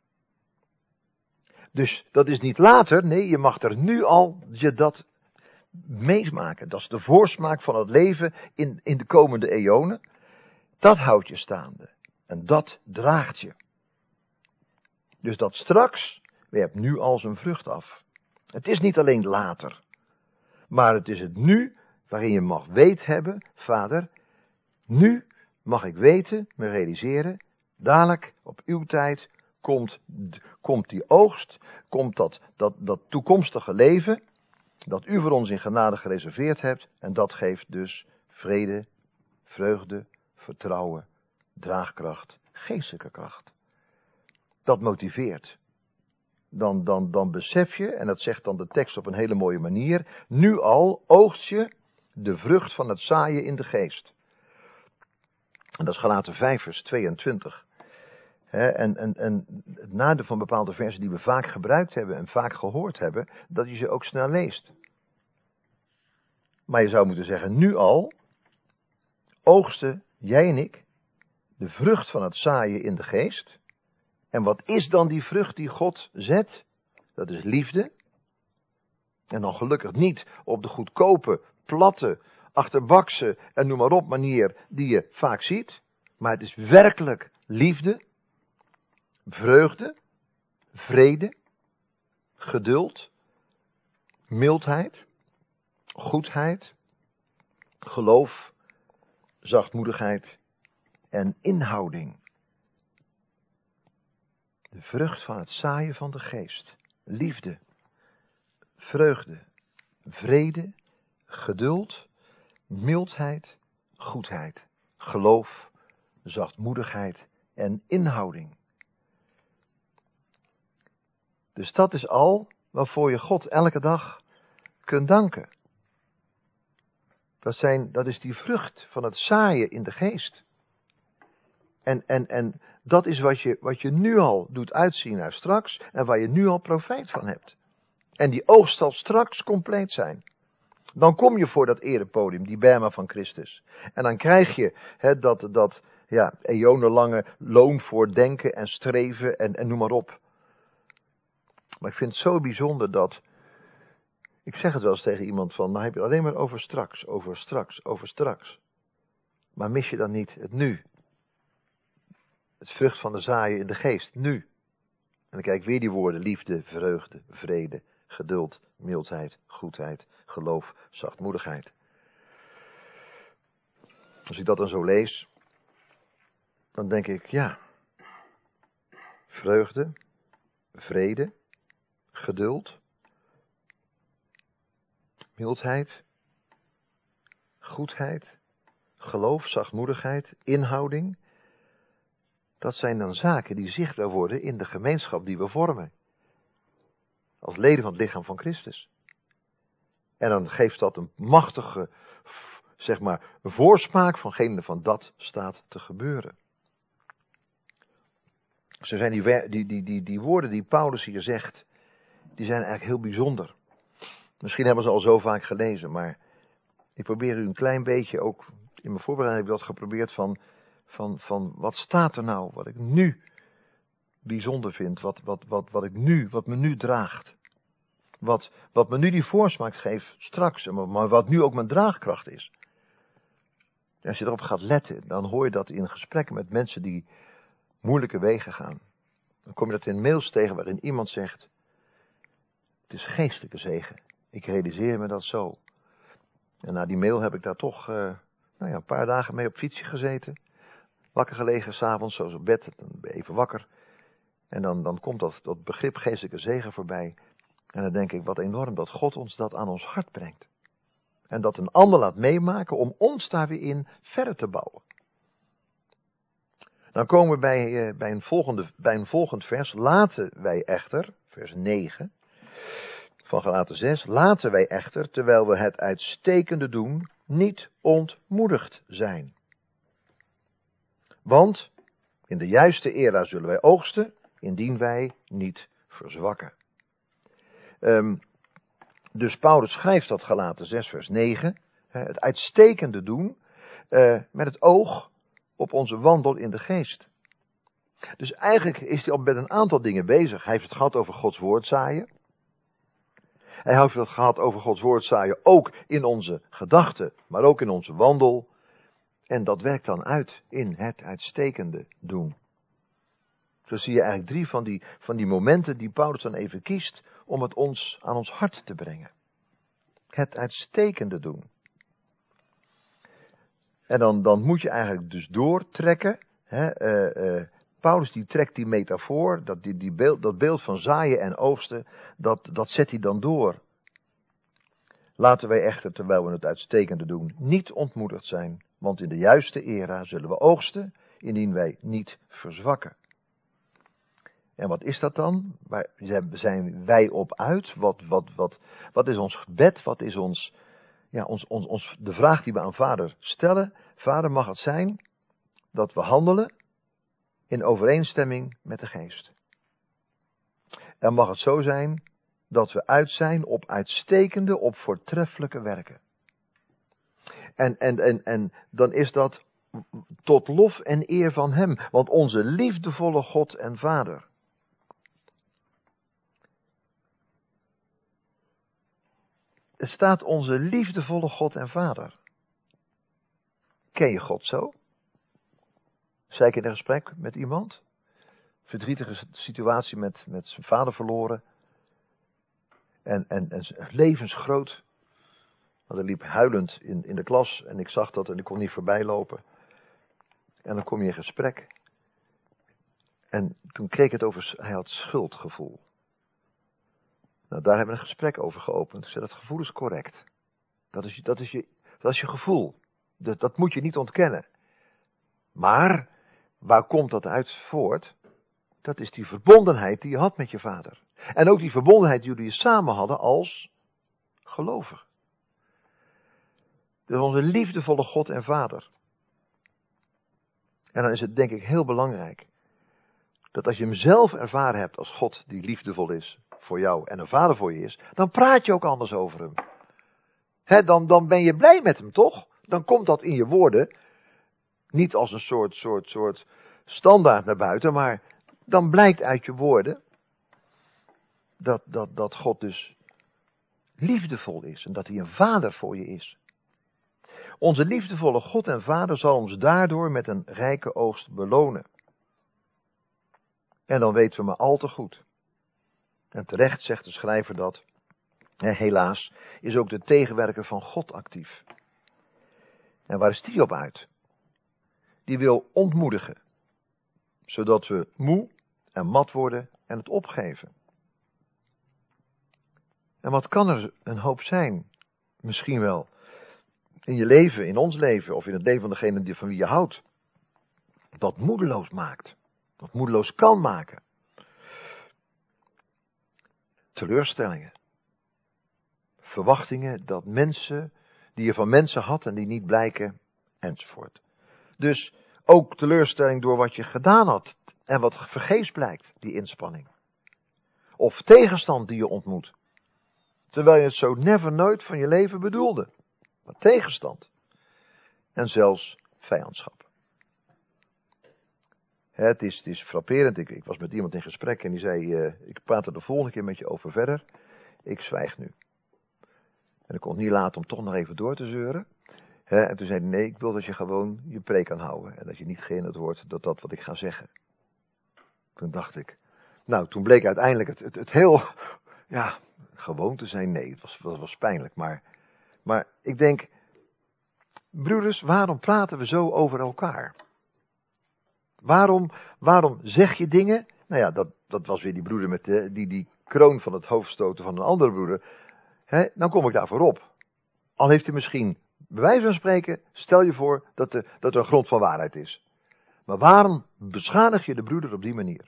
Dus dat is niet later, nee, je mag er nu al je dat meemaken. Dat is de voorsmaak van het leven in, in de komende eonen. Dat houdt je staande. En dat draagt je. Dus dat straks werpt nu al zijn vrucht af. Het is niet alleen later. Maar het is het nu waarin je mag weet hebben, Vader, nu mag ik weten, me realiseren, dadelijk op uw tijd komt, komt die oogst, komt dat, dat, dat toekomstige leven, dat u voor ons in genade gereserveerd hebt, en dat geeft dus vrede, vreugde, vertrouwen, draagkracht, geestelijke kracht. Dat motiveert. Dan, dan, dan besef je, en dat zegt dan de tekst op een hele mooie manier, nu al oogst je de vrucht van het zaaien in de geest. En dat is Galaten vijf vers tweeëntwintig. He, en, en, en het nadeel van bepaalde versen die we vaak gebruikt hebben en vaak gehoord hebben, dat je ze ook snel leest. Maar je zou moeten zeggen, nu al oogsten jij en ik de vrucht van het zaaien in de geest. En wat is dan die vrucht die God zet? Dat is liefde. En dan gelukkig niet op de goedkope, platte, achterbakse en noem maar op manier die je vaak ziet. Maar het is werkelijk liefde, vreugde, vrede, geduld, mildheid, goedheid, geloof, zachtmoedigheid en inhouding. De vrucht van het zaaien van de geest. Liefde, vreugde, vrede, geduld, mildheid, goedheid, geloof, zachtmoedigheid en inhouding. Dus dat is al waarvoor je God elke dag kunt danken. Dat, zijn, dat is die vrucht van het zaaien in de geest. En, en, en dat is wat je, wat je nu al doet uitzien naar straks en waar je nu al profijt van hebt. En die oogst zal straks compleet zijn. Dan kom je voor dat erepodium, die bema van Christus. En dan krijg je he, dat, dat ja, eonenlange loon voor denken en streven en, en noem maar op. Maar ik vind het zo bijzonder dat, ik zeg het wel eens tegen iemand van, nou heb je het alleen maar over straks, over straks, over straks. Maar mis je dan niet het nu? Het vrucht van de zaaien in de geest, nu. En dan kijk ik weer die woorden, liefde, vreugde, vrede, geduld, mildheid, goedheid, geloof, zachtmoedigheid. Als ik dat dan zo lees, dan denk ik, ja, vreugde, vrede, geduld, mildheid, goedheid, geloof, zachtmoedigheid, inhouding. Dat zijn dan zaken die zichtbaar worden in de gemeenschap die we vormen. Als leden van het lichaam van Christus. En dan geeft dat een machtige, zeg maar, voorsmaak van van dat staat te gebeuren. Zo zijn die, die, die, die, die woorden die Paulus hier zegt, die zijn eigenlijk heel bijzonder. Misschien hebben ze al zo vaak gelezen, maar ik probeer u een klein beetje, ook in mijn voorbereiding heb ik dat geprobeerd van, van, van wat staat er nou, wat ik nu bijzonder vind, wat, wat, wat, wat ik nu, wat me nu draagt. Wat, wat me nu die voorsmaak geeft straks, maar wat nu ook mijn draagkracht is. En als je erop gaat letten, dan hoor je dat in gesprekken met mensen die moeilijke wegen gaan. Dan kom je dat in mails tegen waarin iemand zegt, het is geestelijke zegen. Ik realiseer me dat zo. En na die mail heb ik daar toch uh, nou ja, een paar dagen mee op fietsje gezeten. Wakker gelegen, 's avonds, zo op bed, dan ben je even wakker. En dan, dan komt dat, dat begrip geestelijke zegen voorbij. En dan denk ik, wat enorm dat God ons dat aan ons hart brengt. En dat een ander laat meemaken om ons daar weer in verder te bouwen. Dan komen we bij, uh, bij, een volgende, bij een volgend vers. Laten wij echter, vers negen van Galaten zes. Laten wij echter, terwijl we het uitstekende doen, niet ontmoedigd zijn. Want in de juiste era zullen wij oogsten, indien wij niet verzwakken. Um, dus Paulus schrijft dat Galaten zes vers negen. Het uitstekende doen, uh, met het oog op onze wandel in de geest. Dus eigenlijk is hij al met een aantal dingen bezig. Hij heeft het gehad over Gods woord zaaien. Hij heeft het gehad over Gods woord zaaien ook in onze gedachten, maar ook in onze wandel. En dat werkt dan uit in het uitstekende doen. Zo zie je eigenlijk drie van die, van die momenten die Paulus dan even kiest om het ons aan ons hart te brengen. Het uitstekende doen. En dan, dan moet je eigenlijk dus doortrekken. Hè, uh, uh, Paulus die trekt die metafoor, dat, die, die beeld, dat beeld van zaaien en oogsten, dat, dat zet hij dan door. Laten wij echter, terwijl we het uitstekende doen, niet ontmoedigd zijn, want in de juiste era zullen we oogsten, indien wij niet verzwakken. En wat is dat dan? Waar zijn wij op uit? Wat, wat, wat, wat is ons gebed? Wat is ons, ja, ons, ons, ons, de vraag die we aan Vader stellen? Vader, mag het zijn dat we handelen in overeenstemming met de geest. En mag het zo zijn dat we uit zijn op uitstekende, op voortreffelijke werken. En, en, en, en dan is dat tot lof en eer van Hem. Want onze liefdevolle God en Vader. Er staat onze liefdevolle God en Vader. Ken je God zo? Zei ik in een gesprek met iemand. Verdrietige situatie met, met zijn vader verloren. En, en, en levensgroot. Want hij liep huilend in, in de klas en ik zag dat en ik kon niet voorbij lopen. En dan kom je in gesprek. En toen kreeg ik het over, hij had schuldgevoel. Nou, daar hebben we een gesprek over geopend. Ik zei, dat gevoel is correct. Dat is, dat is, je, dat is je gevoel. Dat, dat moet je niet ontkennen. Maar, waar komt dat uit voort? Dat is die verbondenheid die je had met je vader. En ook die verbondenheid die jullie samen hadden als gelovigen. Dat is onze liefdevolle God en Vader. En dan is het denk ik heel belangrijk. Dat als je hem zelf ervaren hebt als God die liefdevol is voor jou en een vader voor je is. Dan praat je ook anders over hem. He, dan, dan ben je blij met hem toch? Dan komt dat in je woorden. Niet als een soort, soort, soort standaard naar buiten. Maar dan blijkt uit je woorden. Dat, dat, dat God dus liefdevol is. En dat hij een vader voor je is. Onze liefdevolle God en Vader zal ons daardoor met een rijke oogst belonen. En dan weten we maar al te goed. En terecht zegt de schrijver dat. Helaas is ook de tegenwerker van God actief. En waar is die op uit? Die wil ontmoedigen. Zodat we moe en mat worden en het opgeven. En wat kan er een hoop zijn? Misschien wel. In je leven, in ons leven, of in het leven van degene van wie je houdt. Dat moedeloos maakt. Dat moedeloos kan maken. Teleurstellingen. Verwachtingen dat mensen, die je van mensen had en die niet blijken, enzovoort. Dus ook teleurstelling door wat je gedaan had en wat vergeefs blijkt, die inspanning. Of tegenstand die je ontmoet. Terwijl je het zo never nooit van je leven bedoelde. Maar tegenstand. En zelfs vijandschap. Het is, het is frapperend. Ik, ik was met iemand in gesprek en die zei, uh, ik praat er de volgende keer met je over verder. Ik zwijg nu. En ik kon het niet laten om toch nog even door te zeuren. He, en toen zei hij, nee, ik wil dat je gewoon je preek kan houden. En dat je niet gehinderd wordt dat dat wat ik ga zeggen. Toen dacht ik, nou, toen bleek uiteindelijk het, het, het heel, ja, gewoon te zijn. Nee, het was, het was pijnlijk. Maar, maar ik denk, broeders, waarom praten we zo over elkaar? Waarom, waarom zeg je dingen? Nou ja, dat, dat was weer die broeder met de, die, die kroon van het hoofd stoten van een andere broeder. He, dan kom ik daarvoor op. Al heeft hij misschien, bij wijze van spreken, stel je voor dat er, dat er een grond van waarheid is. Maar waarom beschadig je de broeder op die manier?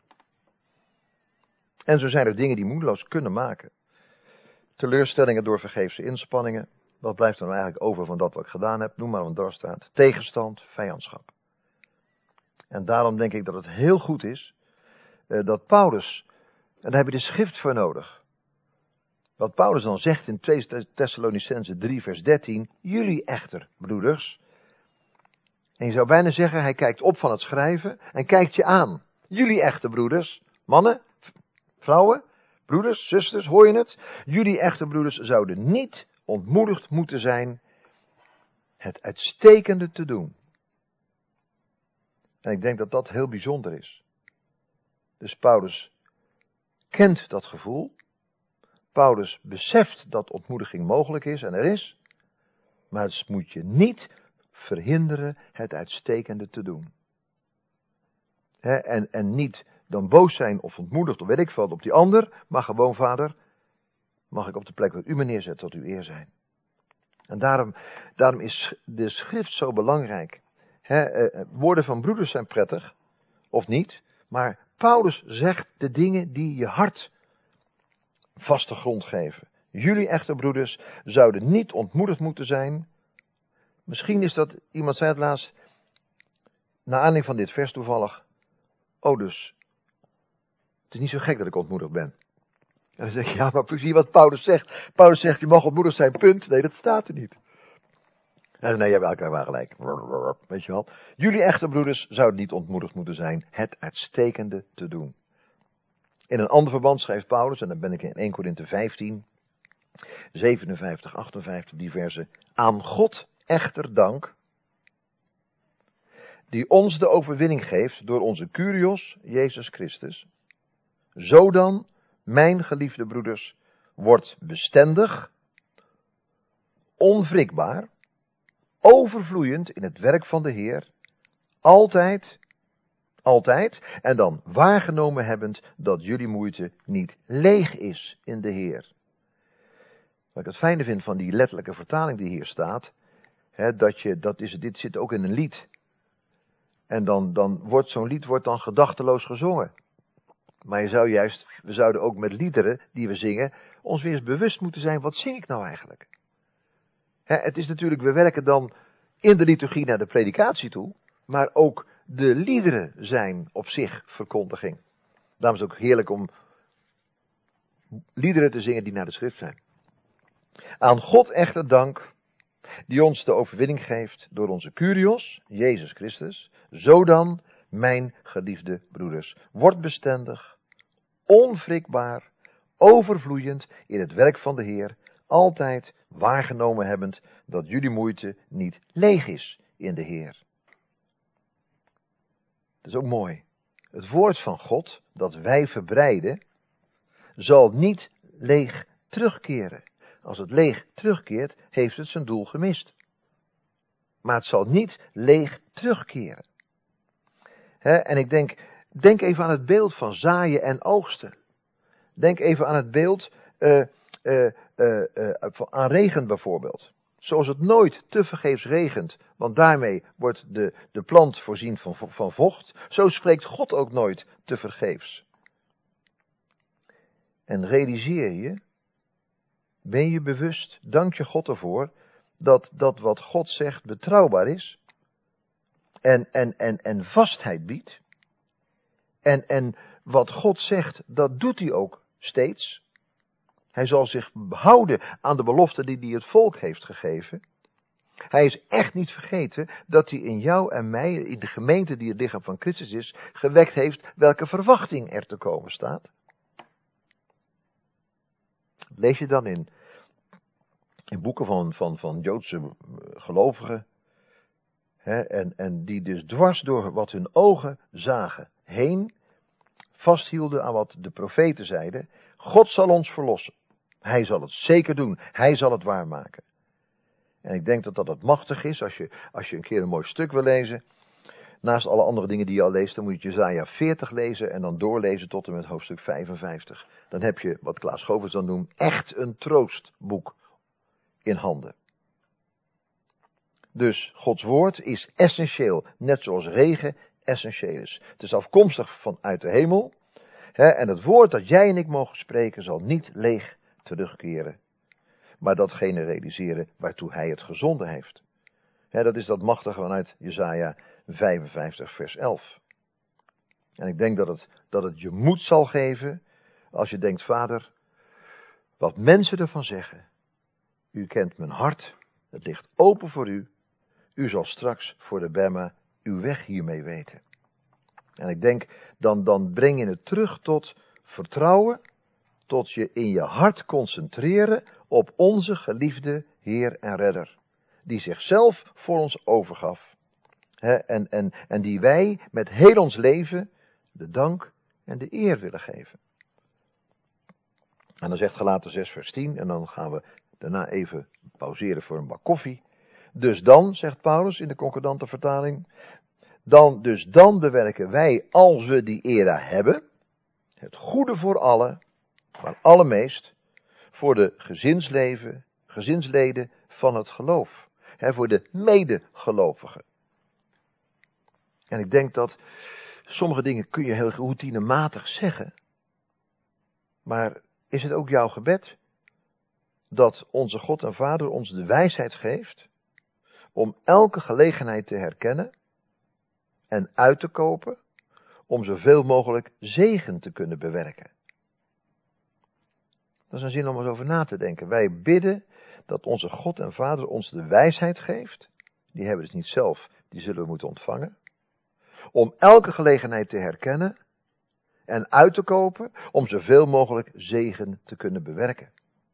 En zo zijn er dingen die moedeloos kunnen maken. Teleurstellingen door vergeefse inspanningen. Wat blijft er nou eigenlijk over van dat wat ik gedaan heb? Noem maar wat daar staat. Tegenstand, vijandschap. En daarom denk ik dat het heel goed is uh, dat Paulus, en daar heb je de schrift voor nodig. Wat Paulus dan zegt in twee Thessalonicenzen drie vers dertien. Jullie echter, broeders, En je zou bijna zeggen, hij kijkt op van het schrijven en kijkt je aan. Jullie echte broeders, mannen, vrouwen, broeders, zusters, hoor je het? Jullie echte broeders zouden niet ontmoedigd moeten zijn het uitstekende te doen. En ik denk dat dat heel bijzonder is. Dus Paulus kent dat gevoel. Paulus beseft dat ontmoediging mogelijk is en er is. Maar het moet je niet verhinderen het uitstekende te doen. He, en, en niet dan boos zijn of ontmoedigd of weet ik veel op die ander. Maar gewoon, Vader, mag ik op de plek waar u me neerzet tot uw eer zijn. En daarom, daarom is de schrift zo belangrijk. He, eh, woorden van broeders zijn prettig, of niet. Maar Paulus zegt de dingen die je hart vaste grond geven. Jullie echte broeders zouden niet ontmoedigd moeten zijn. Misschien is dat, iemand zei het laatst, naar aanleiding van dit vers toevallig. Oh dus, het is niet zo gek dat ik ontmoedigd ben. En dan zeg je, ja, maar zie wat Paulus zegt. Paulus zegt, je mag ontmoedigd zijn, punt. Nee, dat staat er niet. En nee, je hebt elkaar wel gelijk. Weet je wel. Jullie echte broeders zouden niet ontmoedigd moeten zijn het uitstekende te doen. In een ander verband schrijft Paulus, en dan ben ik in Eerste Korinthe vijftien, zevenenvijftig, achtenvijftig, die versen. Aan God echter dank, die ons de overwinning geeft door onze Kyrios, Jezus Christus. Zo dan, mijn geliefde broeders, wordt bestendig, onwrikbaar, overvloeiend in het werk van de Heer, altijd, altijd, en dan waargenomen hebbend dat jullie moeite niet leeg is in de Heer. Wat ik het fijne vind van die letterlijke vertaling die hier staat, hè, dat je, dat is, dit zit ook in een lied. En dan, dan wordt zo'n lied wordt dan gedachteloos gezongen. Maar je zou juist, we zouden ook met liederen die we zingen, ons weer eens bewust moeten zijn, wat zing ik nou eigenlijk? Hè, het is natuurlijk, we werken dan in de liturgie naar de predikatie toe, maar ook de liederen zijn op zich verkondiging. Daarom is het ook heerlijk om liederen te zingen die naar de schrift zijn. Aan God echter dank, die ons de overwinning geeft door onze Kyrios, Jezus Christus. Zo dan, mijn geliefde broeders, wordt bestendig, onwrikbaar, overvloeiend in het werk van de Heer, altijd waargenomen hebbend dat jullie moeite niet leeg is in de Heer. Dat is ook mooi. Het woord van God, dat wij verbreiden, zal niet leeg terugkeren. Als het leeg terugkeert, heeft het zijn doel gemist. Maar het zal niet leeg terugkeren. He, en ik denk, denk even aan het beeld van zaaien en oogsten. Denk even aan het beeld uh, uh, uh, uh, aan regen bijvoorbeeld. Zoals het nooit tevergeefs regent, want daarmee wordt de, de plant voorzien van, van vocht. Zo spreekt God ook nooit tevergeefs. En realiseer je, ben je bewust, dank je God ervoor, dat, dat wat God zegt betrouwbaar is. En, en, en, en vastheid biedt. En, en wat God zegt, dat doet hij ook steeds. Hij zal zich houden aan de belofte die hij het volk heeft gegeven. Hij is echt niet vergeten dat hij in jou en mij, in de gemeente die het lichaam van Christus is, gewekt heeft welke verwachting er te komen staat. Lees je dan in, in boeken van, van, van Joodse gelovigen. Hè, en, en die dus dwars door wat hun ogen zagen heen vasthielden aan wat de profeten zeiden. God zal ons verlossen. Hij zal het zeker doen. Hij zal het waarmaken. En ik denk dat dat het machtig is als je, als je een keer een mooi stuk wil lezen. Naast alle andere dingen die je al leest, dan moet je Jesaja veertig lezen en dan doorlezen tot en met hoofdstuk vijfenvijftig. Dan heb je, wat Klaas Govers dan noemt, echt een troostboek in handen. Dus Gods woord is essentieel, net zoals regen essentieel is. Het is afkomstig vanuit de hemel. Hè, en het woord dat jij en ik mogen spreken zal niet leeg terugkeren. Maar datgene realiseren waartoe hij het gezonden heeft. Hè, dat is dat machtige vanuit Jesaja vijfenvijftig vers elf. En ik denk dat het, dat het je moed zal geven als je denkt, Vader, wat mensen ervan zeggen. U kent mijn hart, het ligt open voor u. U zal straks voor de Bema uw weg hiermee weten. En ik denk, dan, dan breng je het terug tot vertrouwen, tot je in je hart concentreren op onze geliefde Heer en Redder. Die zichzelf voor ons overgaf. He, en, en, en die wij met heel ons leven de dank en de eer willen geven. En dan zegt Galaten zes vers tien, en dan gaan we daarna even pauzeren voor een bak koffie. Dus dan, zegt Paulus in de concordante vertaling, dan, dus dan bewerken wij, als we die era hebben, het goede voor allen, maar allermeest voor de gezinsleven, gezinsleden van het geloof. He, voor de medegelovigen. En ik denk dat sommige dingen kun je heel routinematig zeggen. Maar is het ook jouw gebed dat onze God en Vader ons de wijsheid geeft om elke gelegenheid te herkennen en uit te kopen om zoveel mogelijk zegen te kunnen bewerken? Dat is een zin om eens over na te denken. Wij bidden dat onze God en Vader ons de wijsheid geeft. Die hebben we dus niet zelf, die zullen we moeten ontvangen. Om elke gelegenheid te herkennen en uit te kopen om zoveel mogelijk zegen te kunnen bewerken.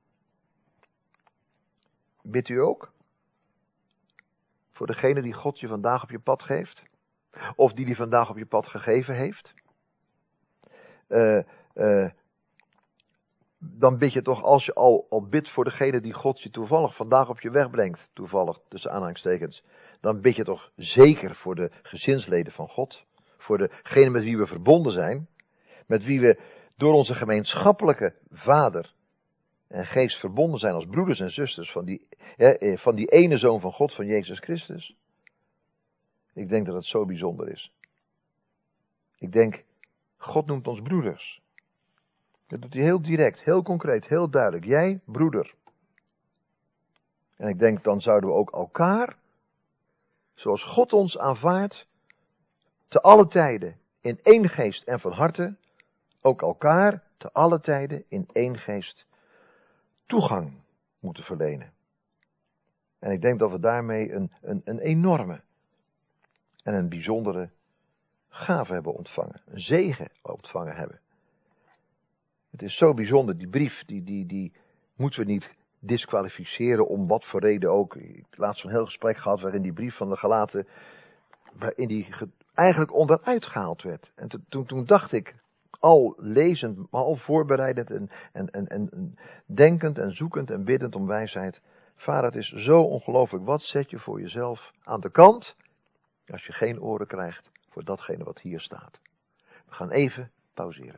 Bidt u ook? Voor degene die God je vandaag op je pad geeft? Of die die vandaag op je pad gegeven heeft? Uh, uh, dan bid je toch, als je al, al bidt voor degene die God je toevallig vandaag op je weg brengt, toevallig tussen aanhalingstekens, dan bid je toch zeker voor de gezinsleden van God, voor degene met wie we verbonden zijn, met wie we door onze gemeenschappelijke Vader en Geest verbonden zijn als broeders en zusters van die, hè, van die ene Zoon van God, van Jezus Christus. Ik denk dat het zo bijzonder is. Ik denk, God noemt ons broeders. Dat doet hij heel direct, heel concreet, heel duidelijk. Jij, broeder. En ik denk, dan zouden we ook elkaar, zoals God ons aanvaardt, te alle tijden in één geest en van harte, ook elkaar te alle tijden in één geest toegang moeten verlenen. En ik denk dat we daarmee een, een, een enorme en een bijzondere gave hebben ontvangen. Een zegen ontvangen hebben. Het is zo bijzonder, die brief, die, die, die moeten we niet disqualificeren om wat voor reden ook. Ik heb laatst zo'n heel gesprek gehad waarin die brief van de Galaten, waarin die eigenlijk onderuit gehaald werd. En to, toen, toen dacht ik, al lezend, maar al voorbereidend en, en, en, en denkend en zoekend en biddend om wijsheid. Vader, het is zo ongelooflijk. Wat zet je voor jezelf aan de kant als je geen oren krijgt voor datgene wat hier staat? We gaan even pauzeren.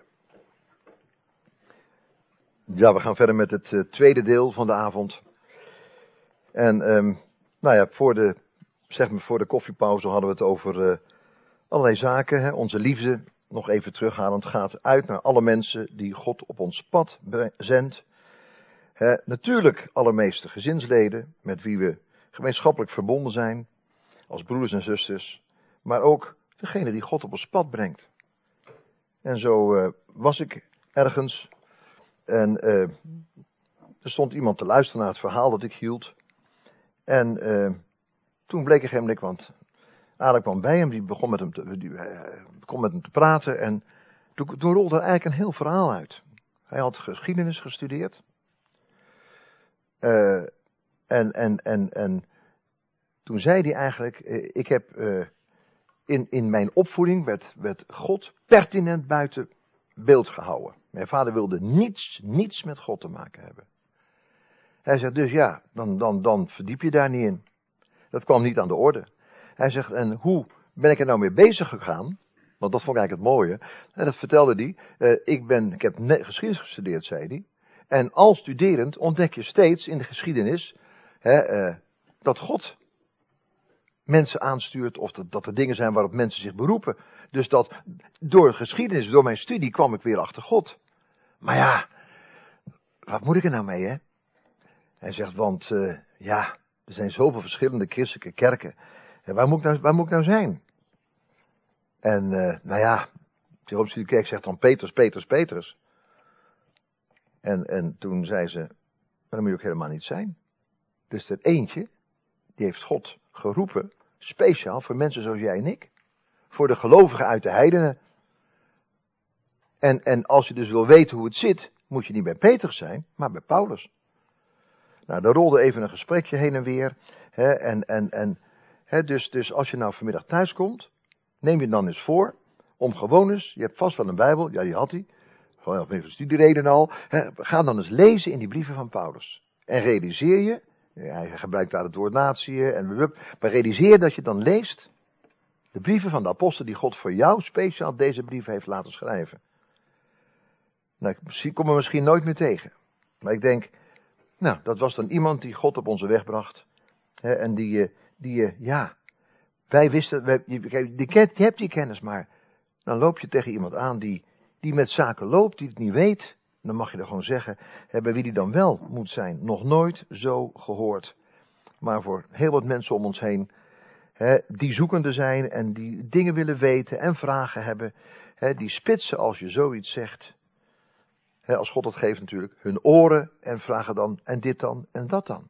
Ja, we gaan verder met het uh, tweede deel van de avond. En um, nou ja, voor de, zeg maar voor de koffiepauze hadden we het over uh, allerlei zaken. Hè? Onze liefde, nog even terughalend, gaat uit naar alle mensen die God op ons pad zendt. Hè? Natuurlijk allermeeste gezinsleden, met wie we gemeenschappelijk verbonden zijn, als broeders en zusters. Maar ook degene die God op ons pad brengt. En zo uh, was ik ergens. En uh, er stond iemand te luisteren naar het verhaal dat ik hield. En uh, toen bleek ik hem, ik, want Adam kwam bij hem, die begon met hem te, die, uh, begon met hem te praten. En toen, toen rolde er eigenlijk een heel verhaal uit. Hij had geschiedenis gestudeerd. Uh, en, en, en, en toen zei hij eigenlijk, uh, ik heb uh, in, in mijn opvoeding werd, werd God pertinent buiten beeld gehouden. Mijn vader wilde niets, niets met God te maken hebben. Hij zegt dus ja, dan, dan, dan verdiep je daar niet in. Dat kwam niet aan de orde. Hij zegt, en hoe ben ik er nou mee bezig gegaan? Want dat vond ik eigenlijk het mooie. En dat vertelde hij. Uh, ik, ben, ik heb geschiedenis gestudeerd, zei hij. En al studerend ontdek je steeds in de geschiedenis hè, uh, dat God mensen aanstuurt. Of dat, dat er dingen zijn waarop mensen zich beroepen. Dus dat door geschiedenis, door mijn studie kwam ik weer achter God. Maar ja, wat moet ik er nou mee, hè? Hij zegt, want uh, ja, er zijn zoveel verschillende christelijke kerken. En waar moet ik nou, waar moet ik nou zijn? En uh, nou ja, de Rooms-Katholieke Kerk zegt dan Petrus, Petrus, Petrus. En, en toen zei ze, maar dan moet je ook helemaal niet zijn. Dus er eentje, die heeft God geroepen, speciaal voor mensen zoals jij en ik. Voor de gelovigen uit de heidenen. En, en als je dus wil weten hoe het zit, moet je niet bij Petrus zijn, maar bij Paulus. Nou, daar rolde even een gesprekje heen en weer. Hè, en, en, en, hè, dus, dus als je nou vanmiddag thuis komt, neem je dan eens voor om gewoon eens, je hebt vast wel een Bijbel, ja die had hij, gewoon van studiereden al. Hè, ga dan eens lezen in die brieven van Paulus. En realiseer je, ja, hij gebruikt daar het woord natie en maar realiseer dat je dan leest de brieven van de apostel die God voor jou speciaal deze brieven heeft laten schrijven. Nou, ik kom er misschien nooit meer tegen. Maar ik denk, nou, dat was dan iemand die God op onze weg bracht. Hè, en die, die, ja, wij wisten, wij, je, je, kent, je hebt die kennis, maar dan loop je tegen iemand aan die, die met zaken loopt, die het niet weet. Dan mag je er gewoon zeggen, hè, bij wie die dan wel moet zijn. Nog nooit zo gehoord. Maar voor heel wat mensen om ons heen, hè, die zoekende zijn en die dingen willen weten en vragen hebben. Hè, die spitsen als je zoiets zegt. Hè, als God het geeft natuurlijk, hun oren en vragen dan, en dit dan, en dat dan.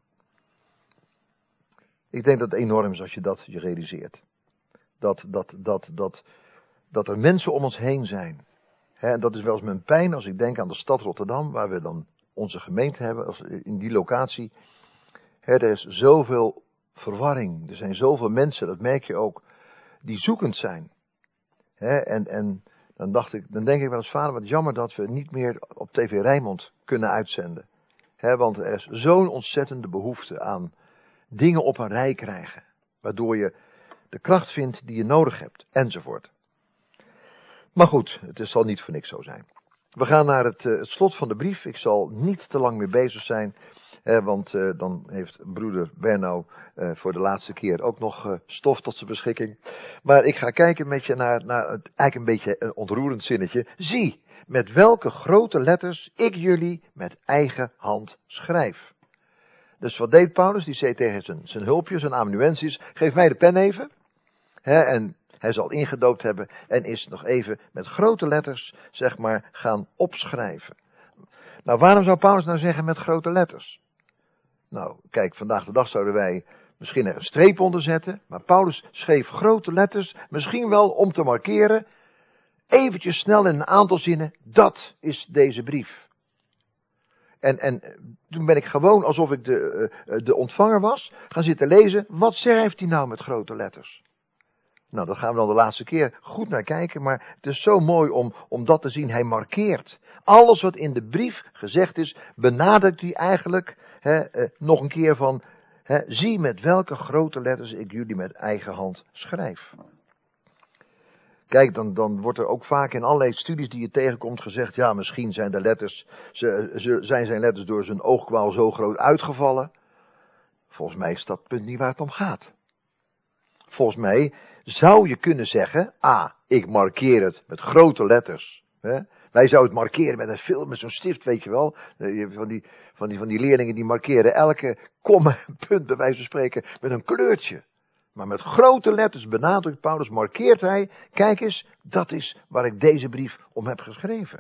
Ik denk dat het enorm is als je dat je realiseert. Dat, dat, dat, dat, dat er mensen om ons heen zijn. Hè, en dat is wel eens mijn pijn als ik denk aan de stad Rotterdam, waar we dan onze gemeente hebben, als in die locatie. Hè, er is zoveel verwarring, er zijn zoveel mensen, dat merk je ook, die zoekend zijn. Hè, en, en dan dacht ik, dan denk ik wel eens, vader, wat jammer dat we niet meer op T V Rijnmond kunnen uitzenden. Hè, want er is zo'n ontzettende behoefte aan dingen op een rij krijgen, waardoor je de kracht vindt die je nodig hebt, enzovoort. Maar goed, het zal niet voor niks zo zijn. We gaan naar het, uh, het slot van de brief. Ik zal niet te lang meer bezig zijn, eh, want uh, dan heeft broeder Berno uh, voor de laatste keer ook nog uh, stof tot zijn beschikking. Maar ik ga kijken met je naar, naar het, eigenlijk een beetje een ontroerend zinnetje. Zie, met welke grote letters ik jullie met eigen hand schrijf. Dus wat deed Paulus? Die zei tegen zijn, zijn hulpjes, zijn amanuensis, geef mij de pen even. He, en hij zal ingedoopt hebben en is nog even met grote letters, zeg maar, gaan opschrijven. Nou, waarom zou Paulus nou zeggen met grote letters? Nou, kijk, vandaag de dag zouden wij misschien er een streep onder zetten, maar Paulus schreef grote letters, misschien wel om te markeren, eventjes snel in een aantal zinnen, dat is deze brief. En, en toen ben ik gewoon, alsof ik de, uh, de ontvanger was, gaan zitten lezen, wat schrijft hij nou met grote letters? Nou, daar gaan we dan de laatste keer goed naar kijken, maar het is zo mooi om, om dat te zien. Hij markeert. Alles wat in de brief gezegd is, benadrukt hij eigenlijk hè, eh, nog een keer van, hè, zie met welke grote letters ik jullie met eigen hand schrijf. Kijk, dan, dan wordt er ook vaak in allerlei studies die je tegenkomt gezegd, ja, misschien zijn de letters, ze, ze, zijn zijn letters door zijn oogkwaal zo groot uitgevallen. Volgens mij is dat punt niet waar het om gaat. Volgens mij zou je kunnen zeggen, ah, ik markeer het met grote letters. Hè? Wij zouden het markeren met een film, met zo'n stift, weet je wel. Van die, van die, van die leerlingen die markeren elke komma en punt, bij wijze van spreken, met een kleurtje. Maar met grote letters benadrukt Paulus, markeert hij, kijk eens, dat is waar ik deze brief om heb geschreven.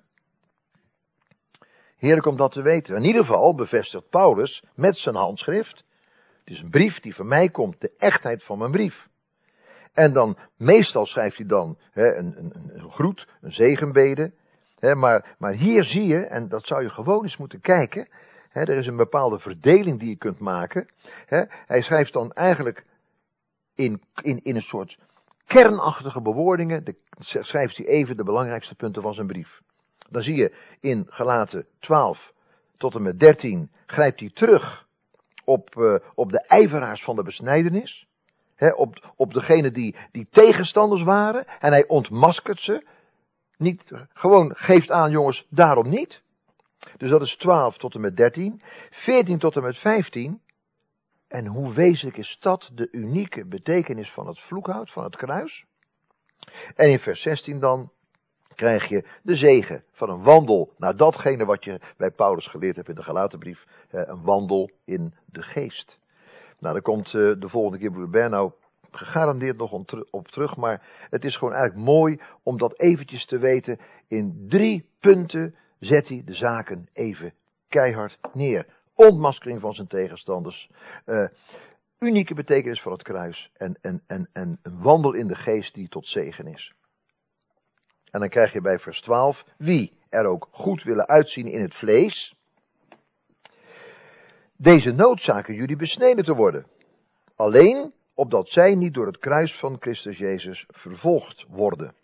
Heerlijk om dat te weten. In ieder geval bevestigt Paulus met zijn handschrift, het is een brief die van mij komt, de echtheid van mijn brief. En dan, meestal schrijft hij dan hè, een, een, een groet, een zegenbede. Hè, maar, maar hier zie je, en dat zou je gewoon eens moeten kijken. Hè, er is een bepaalde verdeling die je kunt maken. Hè, hij schrijft dan eigenlijk in, in, in een soort kernachtige bewoordingen. De, schrijft hij even de belangrijkste punten van zijn brief. Dan zie je in Galaten twaalf tot en met dertien grijpt hij terug op, uh, op de ijveraars van de besnijdenis. He, op, op degene die, die tegenstanders waren. En hij ontmaskert ze. Niet, gewoon geeft aan, jongens, daarom niet. Dus dat is twaalf tot en met dertien. veertien tot en met vijftien. En hoe wezenlijk is dat de unieke betekenis van het vloekhout, van het kruis. En in vers zestien dan krijg je de zegen van een wandel naar datgene wat je bij Paulus geleerd hebt in de Galatenbrief. Een wandel in de geest. Nou, daar komt uh, de volgende keer broeder Berno gegarandeerd nog op, op terug, maar het is gewoon eigenlijk mooi om dat eventjes te weten. In drie punten zet hij de zaken even keihard neer. Ontmaskering van zijn tegenstanders, uh, unieke betekenis van het kruis. En, en, en, en een wandel in de geest die tot zegen is. En dan krijg je bij vers twaalf. Wie er ook goed willen uitzien in het vlees. Deze noodzaken jullie besneden te worden. Alleen opdat zij niet door het kruis van Christus Jezus vervolgd worden.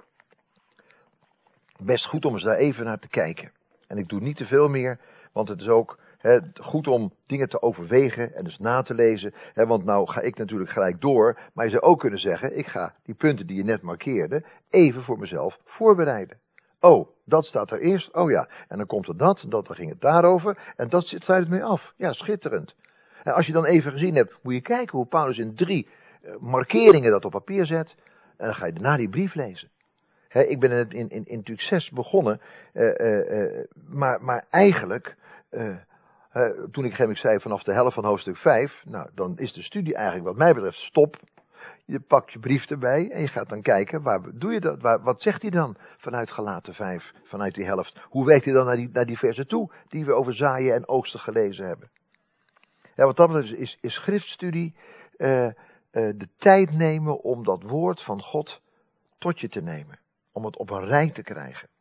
Best goed om eens daar even naar te kijken. En ik doe niet te veel meer, want het is ook he, goed om dingen te overwegen en dus na te lezen. He, want nou ga ik natuurlijk gelijk door, maar je zou ook kunnen zeggen, ik ga die punten die je net markeerde, even voor mezelf voorbereiden. Oh, dat staat er eerst, oh ja, en dan komt er dat, dat dan ging het daarover, en dat sluit het mee af. Ja, schitterend. En als je dan even gezien hebt, moet je kijken hoe Paulus in drie uh, markeringen dat op papier zet, en dan ga je daarna die brief lezen. He, ik ben in, in, in, in natuurlijk zes begonnen, uh, uh, uh, maar, maar eigenlijk, uh, uh, toen ik hem zei vanaf de helft van hoofdstuk vijf, nou, dan is de studie eigenlijk wat mij betreft stop. Je pakt je brief erbij en je gaat dan kijken, waar doe je dat? Waar, wat zegt hij dan vanuit Galaten vijf, vanuit die helft? Hoe werkt hij dan naar die, naar die versen toe, die we over zaaien en oogsten gelezen hebben? Ja, wat dat betreft is, is schriftstudie uh, uh, de tijd nemen om dat woord van God tot je te nemen. Om het op een rij te krijgen.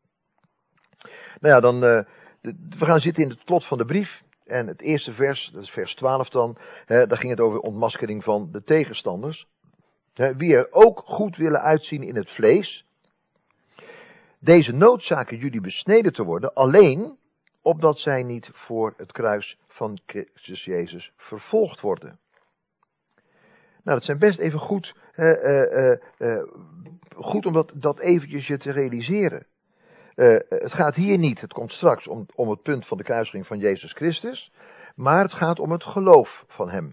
Nou ja, dan, uh, de, we gaan zitten in het plot van de brief. En het eerste vers, dat is vers twaalf dan, hè, daar ging het over ontmaskering van de tegenstanders. Hè, wie er ook goed willen uitzien in het vlees. Deze noodzaken jullie besneden te worden, alleen opdat zij niet voor het kruis van Christus Jezus vervolgd worden. Nou, dat zijn best even goed, uh, uh, uh, goed om dat, dat eventjes je te realiseren. Uh, het gaat hier niet, het komt straks om, om het punt van de kruisiging van Jezus Christus, maar het gaat om het geloof van hem.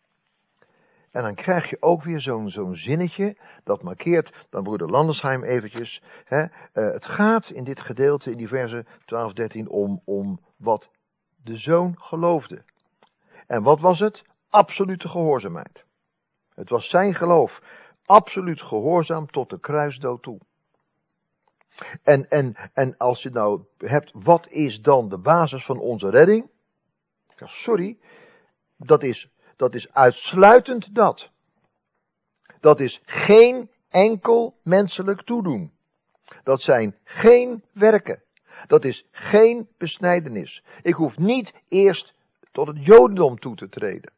En dan krijg je ook weer zo'n zo'n zinnetje, dat markeert dan broeder Landersheim eventjes. Hè, uh, het gaat in dit gedeelte, in die verse twaalf, dertien, om, om wat de zoon geloofde. En wat was het? Absolute gehoorzaamheid. Het was zijn geloof, absoluut gehoorzaam tot de kruisdood toe. En, en, en als je nou hebt, wat is dan de basis van onze redding? Ja, sorry, dat is, dat is uitsluitend dat. Dat is geen enkel menselijk toedoen. Dat zijn geen werken. Dat is geen besnijdenis. Ik hoef niet eerst tot het jodendom toe te treden.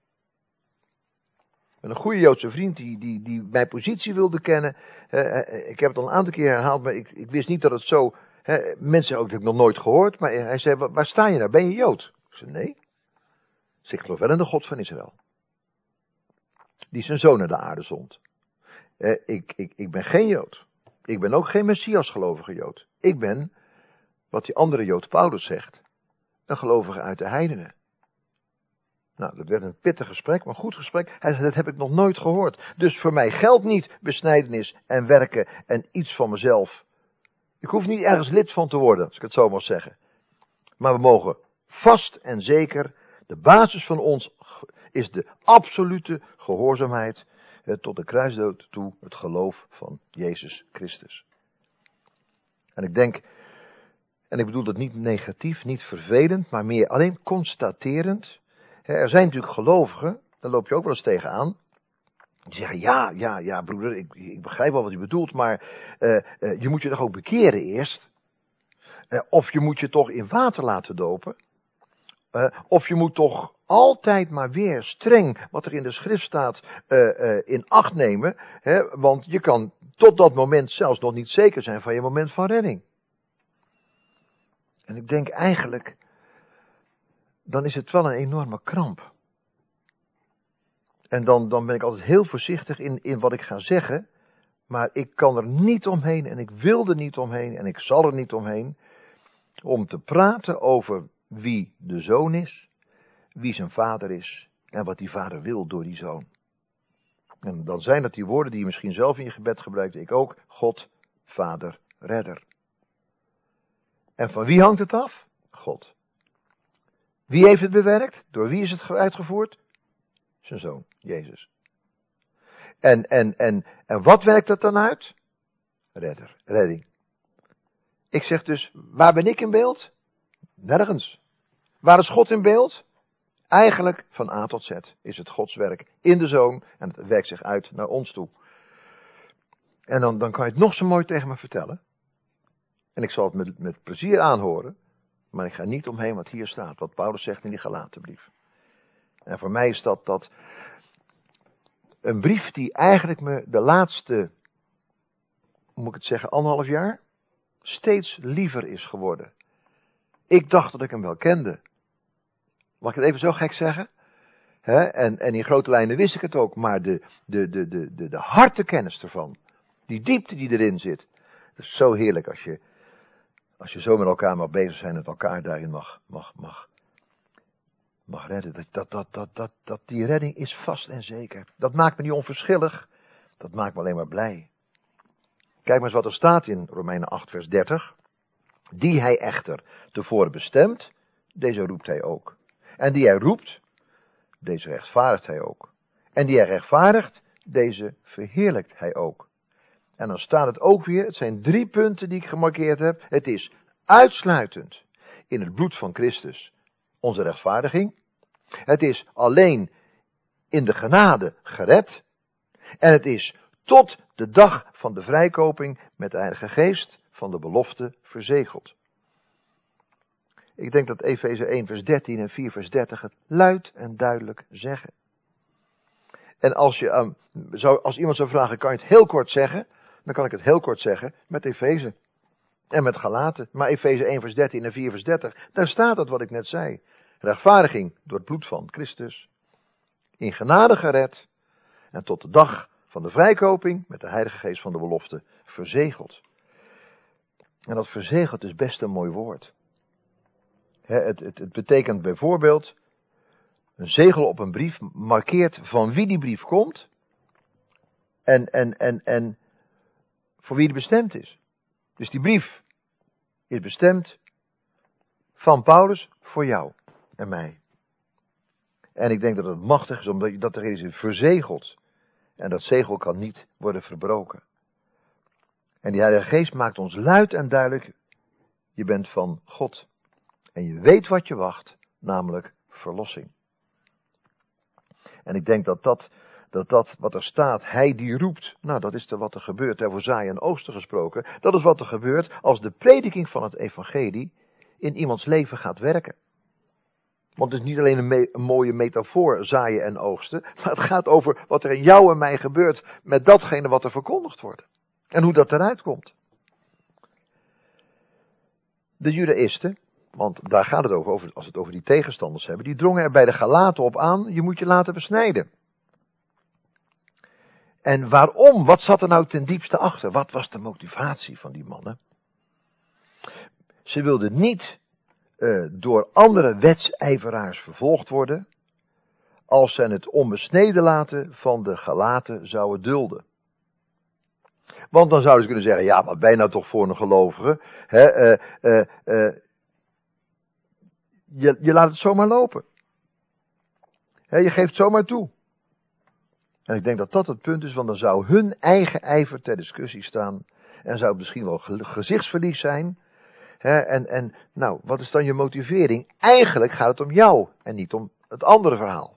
Een goede Joodse vriend die, die, die mijn positie wilde kennen. Uh, ik heb het al een aantal keer herhaald, maar ik, ik wist niet dat het zo. Uh, mensen ook, dat heb ik nog nooit gehoord. Maar hij zei, waar, waar sta je nou? Ben je Jood? Ik zei, nee. Dus ik geloof wel in de God van Israël. Die zijn zoon naar de aarde zond. Uh, ik, ik, ik ben geen Jood. Ik ben ook geen Messias-gelovige Jood. Ik ben, wat die andere Jood Paulus zegt, een gelovige uit de heidenen. Nou, dat werd een pittig gesprek, maar een goed gesprek. Hij zei, dat heb ik nog nooit gehoord. Dus voor mij geldt niet besnijdenis en werken en iets van mezelf. Ik hoef niet ergens lid van te worden, als ik het zo mag zeggen. Maar we mogen vast en zeker, de basis van ons is de absolute gehoorzaamheid eh, tot de kruisdood toe, het geloof van Jezus Christus. En ik denk, en ik bedoel dat niet negatief, niet vervelend, maar meer alleen constaterend. Er zijn natuurlijk gelovigen, daar loop je ook wel eens tegenaan. Die zeggen, ja, ja, ja broeder, ik, ik begrijp wel wat u bedoelt, maar uh, uh, je moet je toch ook bekeren eerst. Uh, of je moet je toch in water laten dopen. Uh, of je moet toch altijd maar weer streng, wat er in de schrift staat, uh, uh, in acht nemen. Hè, want je kan tot dat moment zelfs nog niet zeker zijn van je moment van redding. En ik denk eigenlijk, dan is het wel een enorme kramp. En dan, dan ben ik altijd heel voorzichtig in, in wat ik ga zeggen. Maar ik kan er niet omheen en ik wil er niet omheen en ik zal er niet omheen. Om te praten over wie de zoon is, wie zijn vader is en wat die vader wil door die zoon. En dan zijn dat die woorden die je misschien zelf in je gebed gebruikt, ik ook. God, Vader, Redder. En van wie hangt het af? God. Wie heeft het bewerkt? Door wie is het uitgevoerd? Zijn zoon, Jezus. En, en, en, en wat werkt dat dan uit? Redder, redding. Ik zeg dus, waar ben ik in beeld? Nergens. Waar is God in beeld? Eigenlijk van A tot Z is het Gods werk in de Zoon en het werkt zich uit naar ons toe. En dan, dan kan je het nog zo mooi tegen me vertellen. En ik zal het met, met plezier aanhoren. Maar ik ga niet omheen wat hier staat. Wat Paulus zegt in die Galatenbrief. En voor mij is dat, dat een brief die eigenlijk me de laatste, moet ik het zeggen, anderhalf jaar, steeds liever is geworden. Ik dacht dat ik hem wel kende. Mag ik het even zo gek zeggen? He? En, en in grote lijnen wist ik het ook. Maar de, de, de, de, de, de hartekennis ervan. Die diepte die erin zit. Dat is zo heerlijk als je, als je zo met elkaar mag bezig zijn en elkaar daarin mag, mag, mag, mag redden. Dat, dat, dat, dat, dat, dat die redding is vast en zeker. Dat maakt me niet onverschillig. Dat maakt me alleen maar blij. Kijk maar eens wat er staat in Romeinen acht vers dertig. Die hij echter tevoren bestemt, deze roept hij ook. En die hij roept, deze rechtvaardigt hij ook. En die hij rechtvaardigt, deze verheerlijkt hij ook. En dan staat het ook weer, het zijn drie punten die ik gemarkeerd heb. Het is uitsluitend in het bloed van Christus onze rechtvaardiging. Het is alleen in de genade gered. En het is tot de dag van de vrijkoping met de Heilige Geest van de belofte verzegeld. Ik denk dat Efeze één vers dertien en vier vers dertig het luid en duidelijk zeggen. En als, je, um, zou, als iemand zou vragen, kan je het heel kort zeggen? Dan kan ik het heel kort zeggen met Efeze. En met Galaten. Maar Efeze één vers dertien en vier vers dertig, daar staat het wat ik net zei. Rechtvaardiging door het bloed van Christus. In genade gered. En tot de dag van de vrijkoping met de Heilige Geest van de belofte verzegeld. En dat verzegeld is best een mooi woord. He, het, het, het betekent bijvoorbeeld, een zegel op een brief markeert van wie die brief komt. En, en, en, en voor wie die bestemd is. Dus die brief is bestemd van Paulus voor jou en mij. En ik denk dat het machtig is, omdat dat er is verzegeld. En dat zegel kan niet worden verbroken. En die Heilige Geest maakt ons luid en duidelijk, je bent van God. En je weet wat je wacht, namelijk verlossing. En ik denk dat dat, dat dat wat er staat, hij die roept, nou dat is er wat er gebeurt, over zaaien en oosten gesproken, dat is wat er gebeurt als de prediking van het evangelie in iemands leven gaat werken. Want het is niet alleen een, me- een mooie metafoor, zaaien en oogsten, maar het gaat over wat er in jou en mij gebeurt met datgene wat er verkondigd wordt. En hoe dat eruit komt. De Judaïsten, want daar gaat het over, over, als we het over die tegenstanders hebben, die drongen er bij de Galaten op aan, je moet je laten besnijden. En waarom? Wat zat er nou ten diepste achter? Wat was de motivatie van die mannen? Ze wilden niet uh, door andere wetsijveraars vervolgd worden, als ze het onbesneden laten van de Galaten zouden dulden. Want dan zouden ze kunnen zeggen, ja, wat ben je nou toch voor een gelovige? He, uh, uh, uh, je, je laat het zomaar lopen. He, je geeft het zomaar toe. En ik denk dat dat het punt is, want dan zou hun eigen ijver ter discussie staan. En zou het misschien wel gezichtsverlies zijn. He, en, en nou, wat is dan je motivering? Eigenlijk gaat het om jou en niet om het andere verhaal.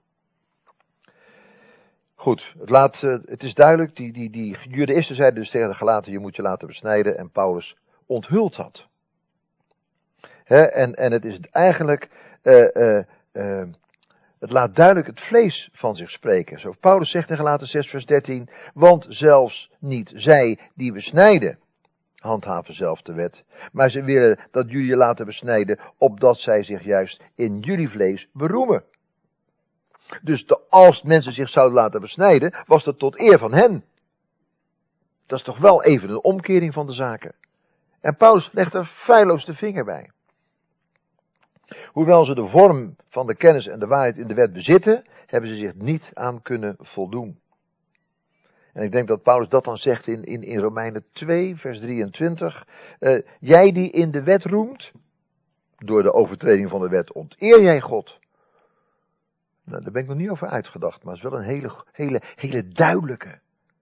Goed, het, laat, het is duidelijk, die, die, die Judaïsten zeiden dus tegen de Galaten, je moet je laten besnijden, en Paulus onthult dat. He, en, en het is eigenlijk, uh, uh, uh, het laat duidelijk het vlees van zich spreken. Zo Paulus zegt in Galaten zes vers dertien, want zelfs niet zij die besnijden, handhaven zelf de wet, maar ze willen dat jullie je laten besnijden, opdat zij zich juist in jullie vlees beroemen. Dus de, als mensen zich zouden laten besnijden, was dat tot eer van hen. Dat is toch wel even een omkering van de zaken. En Paulus legt er feilloos de vinger bij. Hoewel ze de vorm van de kennis en de waarheid in de wet bezitten, hebben ze zich niet aan kunnen voldoen. En ik denk dat Paulus dat dan zegt in, in, in Romeinen twee, vers drieëntwintig. Uh, jij die in de wet roemt, door de overtreding van de wet onteer jij God. Nou, daar ben ik nog niet over uitgedacht, maar het is wel een hele, hele, hele duidelijke.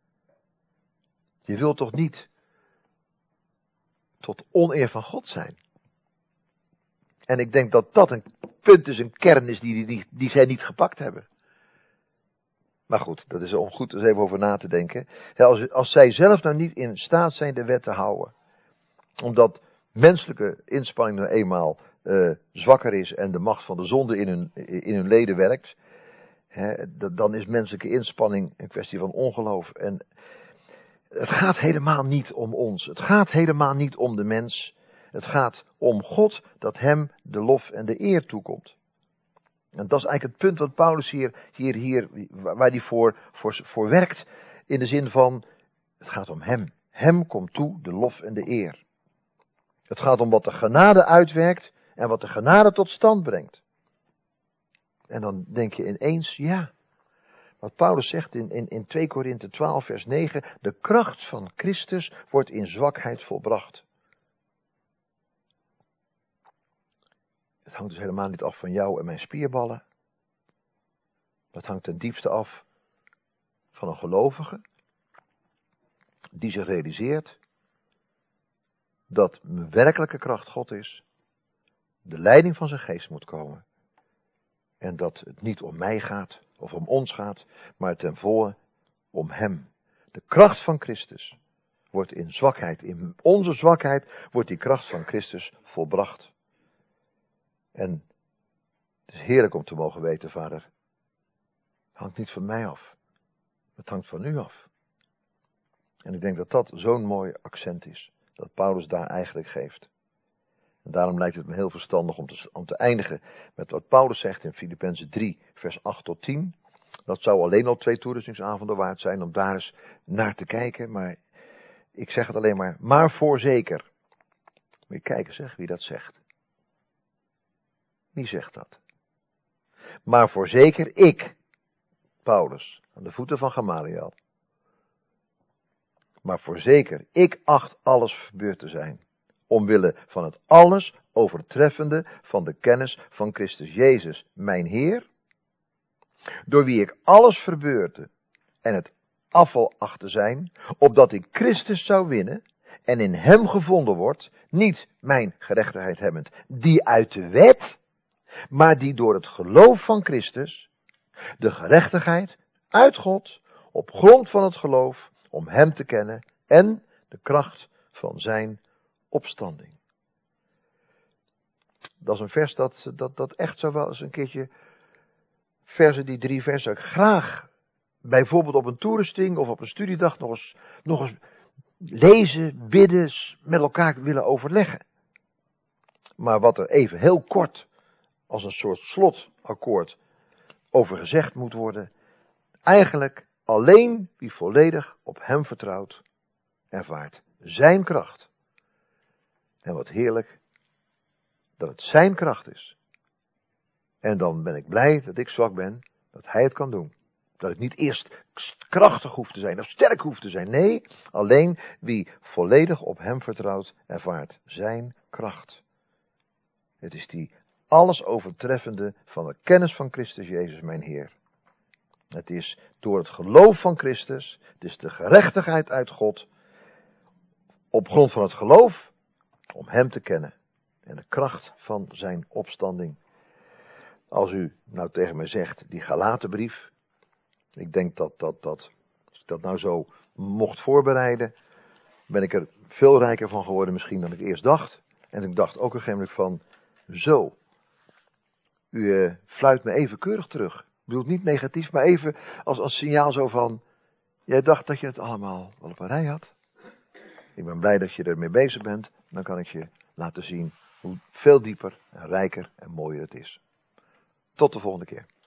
Je wilt toch niet tot oneer van God zijn? En ik denk dat dat een punt is, een kern is die, die, die zij niet gepakt hebben. Maar goed, dat is om goed eens even over na te denken. Als, als zij zelf nou niet in staat zijn de wet te houden, omdat menselijke inspanning nou eenmaal uh, zwakker is en de macht van de zonde in hun, in hun leden werkt, hè, dan is menselijke inspanning een kwestie van ongeloof. En het gaat helemaal niet om ons. Het gaat helemaal niet om de mens. Het gaat om God, dat hem de lof en de eer toekomt. En dat is eigenlijk het punt wat Paulus hier, hier, hier waar hij voor, voor, voor werkt. In de zin van, het gaat om hem. Hem komt toe de lof en de eer. Het gaat om wat de genade uitwerkt en wat de genade tot stand brengt. En dan denk je ineens, ja, wat Paulus zegt in, in, in twee Korinthe twaalf vers negen, de kracht van Christus wordt in zwakheid volbracht. Het hangt dus helemaal niet af van jou en mijn spierballen. Dat hangt ten diepste af van een gelovige die zich realiseert dat mijn werkelijke kracht God is, de leiding van zijn geest moet komen en dat het niet om mij gaat of om ons gaat, maar ten volle om hem. De kracht van Christus wordt in zwakheid, in onze zwakheid wordt die kracht van Christus volbracht. En het is heerlijk om te mogen weten, Vader, het hangt niet van mij af, het hangt van u af. En ik denk dat dat zo'n mooi accent is, dat Paulus daar eigenlijk geeft. En daarom lijkt het me heel verstandig om te, om te eindigen met wat Paulus zegt in Filippenzen drie, vers acht tot tien. Dat zou alleen al twee toerustingsavonden waard zijn om daar eens naar te kijken, maar ik zeg het alleen maar, maar voorzeker. Moet je kijken zeg, wie dat zegt. Wie zegt dat? Maar voorzeker ik, Paulus, aan de voeten van Gamaliel. Maar voorzeker, ik acht alles verbeurd te zijn. Omwille van het alles overtreffende van de kennis van Christus Jezus, mijn Heer. Door wie ik alles verbeurde en het afval acht te zijn, opdat ik Christus zou winnen en in hem gevonden wordt, niet mijn gerechtigheid hebbend, die uit de wet, maar die door het geloof van Christus, de gerechtigheid uit God, op grond van het geloof, om hem te kennen en de kracht van zijn opstanding. Dat is een vers dat, dat, dat echt zo wel eens een keertje, versen, die drie versen, ik graag bijvoorbeeld op een toerusting of op een studiedag nog eens, nog eens lezen, bidden, met elkaar willen overleggen. Maar wat er even heel kort als een soort slotakkoord over gezegd moet worden, eigenlijk alleen wie volledig op hem vertrouwt, ervaart zijn kracht. En wat heerlijk, dat het zijn kracht is. En dan ben ik blij dat ik zwak ben, dat hij het kan doen. Dat ik niet eerst krachtig hoef te zijn of sterk hoef te zijn. Nee, alleen wie volledig op hem vertrouwt, ervaart zijn kracht. Het is die alles overtreffende van de kennis van Christus Jezus, mijn Heer. Het is door het geloof van Christus, het is de gerechtigheid uit God, op grond van het geloof, om hem te kennen. En de kracht van zijn opstanding. Als u nou tegen mij zegt, die Galatenbrief, ik denk dat, dat, dat, als ik dat nou zo mocht voorbereiden, ben ik er veel rijker van geworden misschien dan ik eerst dacht. En ik dacht ook op een gegeven moment van, zo, u uh, fluit me even keurig terug. Ik bedoel het niet negatief, maar even als, als signaal zo van, jij dacht dat je het allemaal wel op een rij had. Ik ben blij dat je ermee bezig bent, dan kan ik je laten zien hoe veel dieper en rijker en mooier het is. Tot de volgende keer.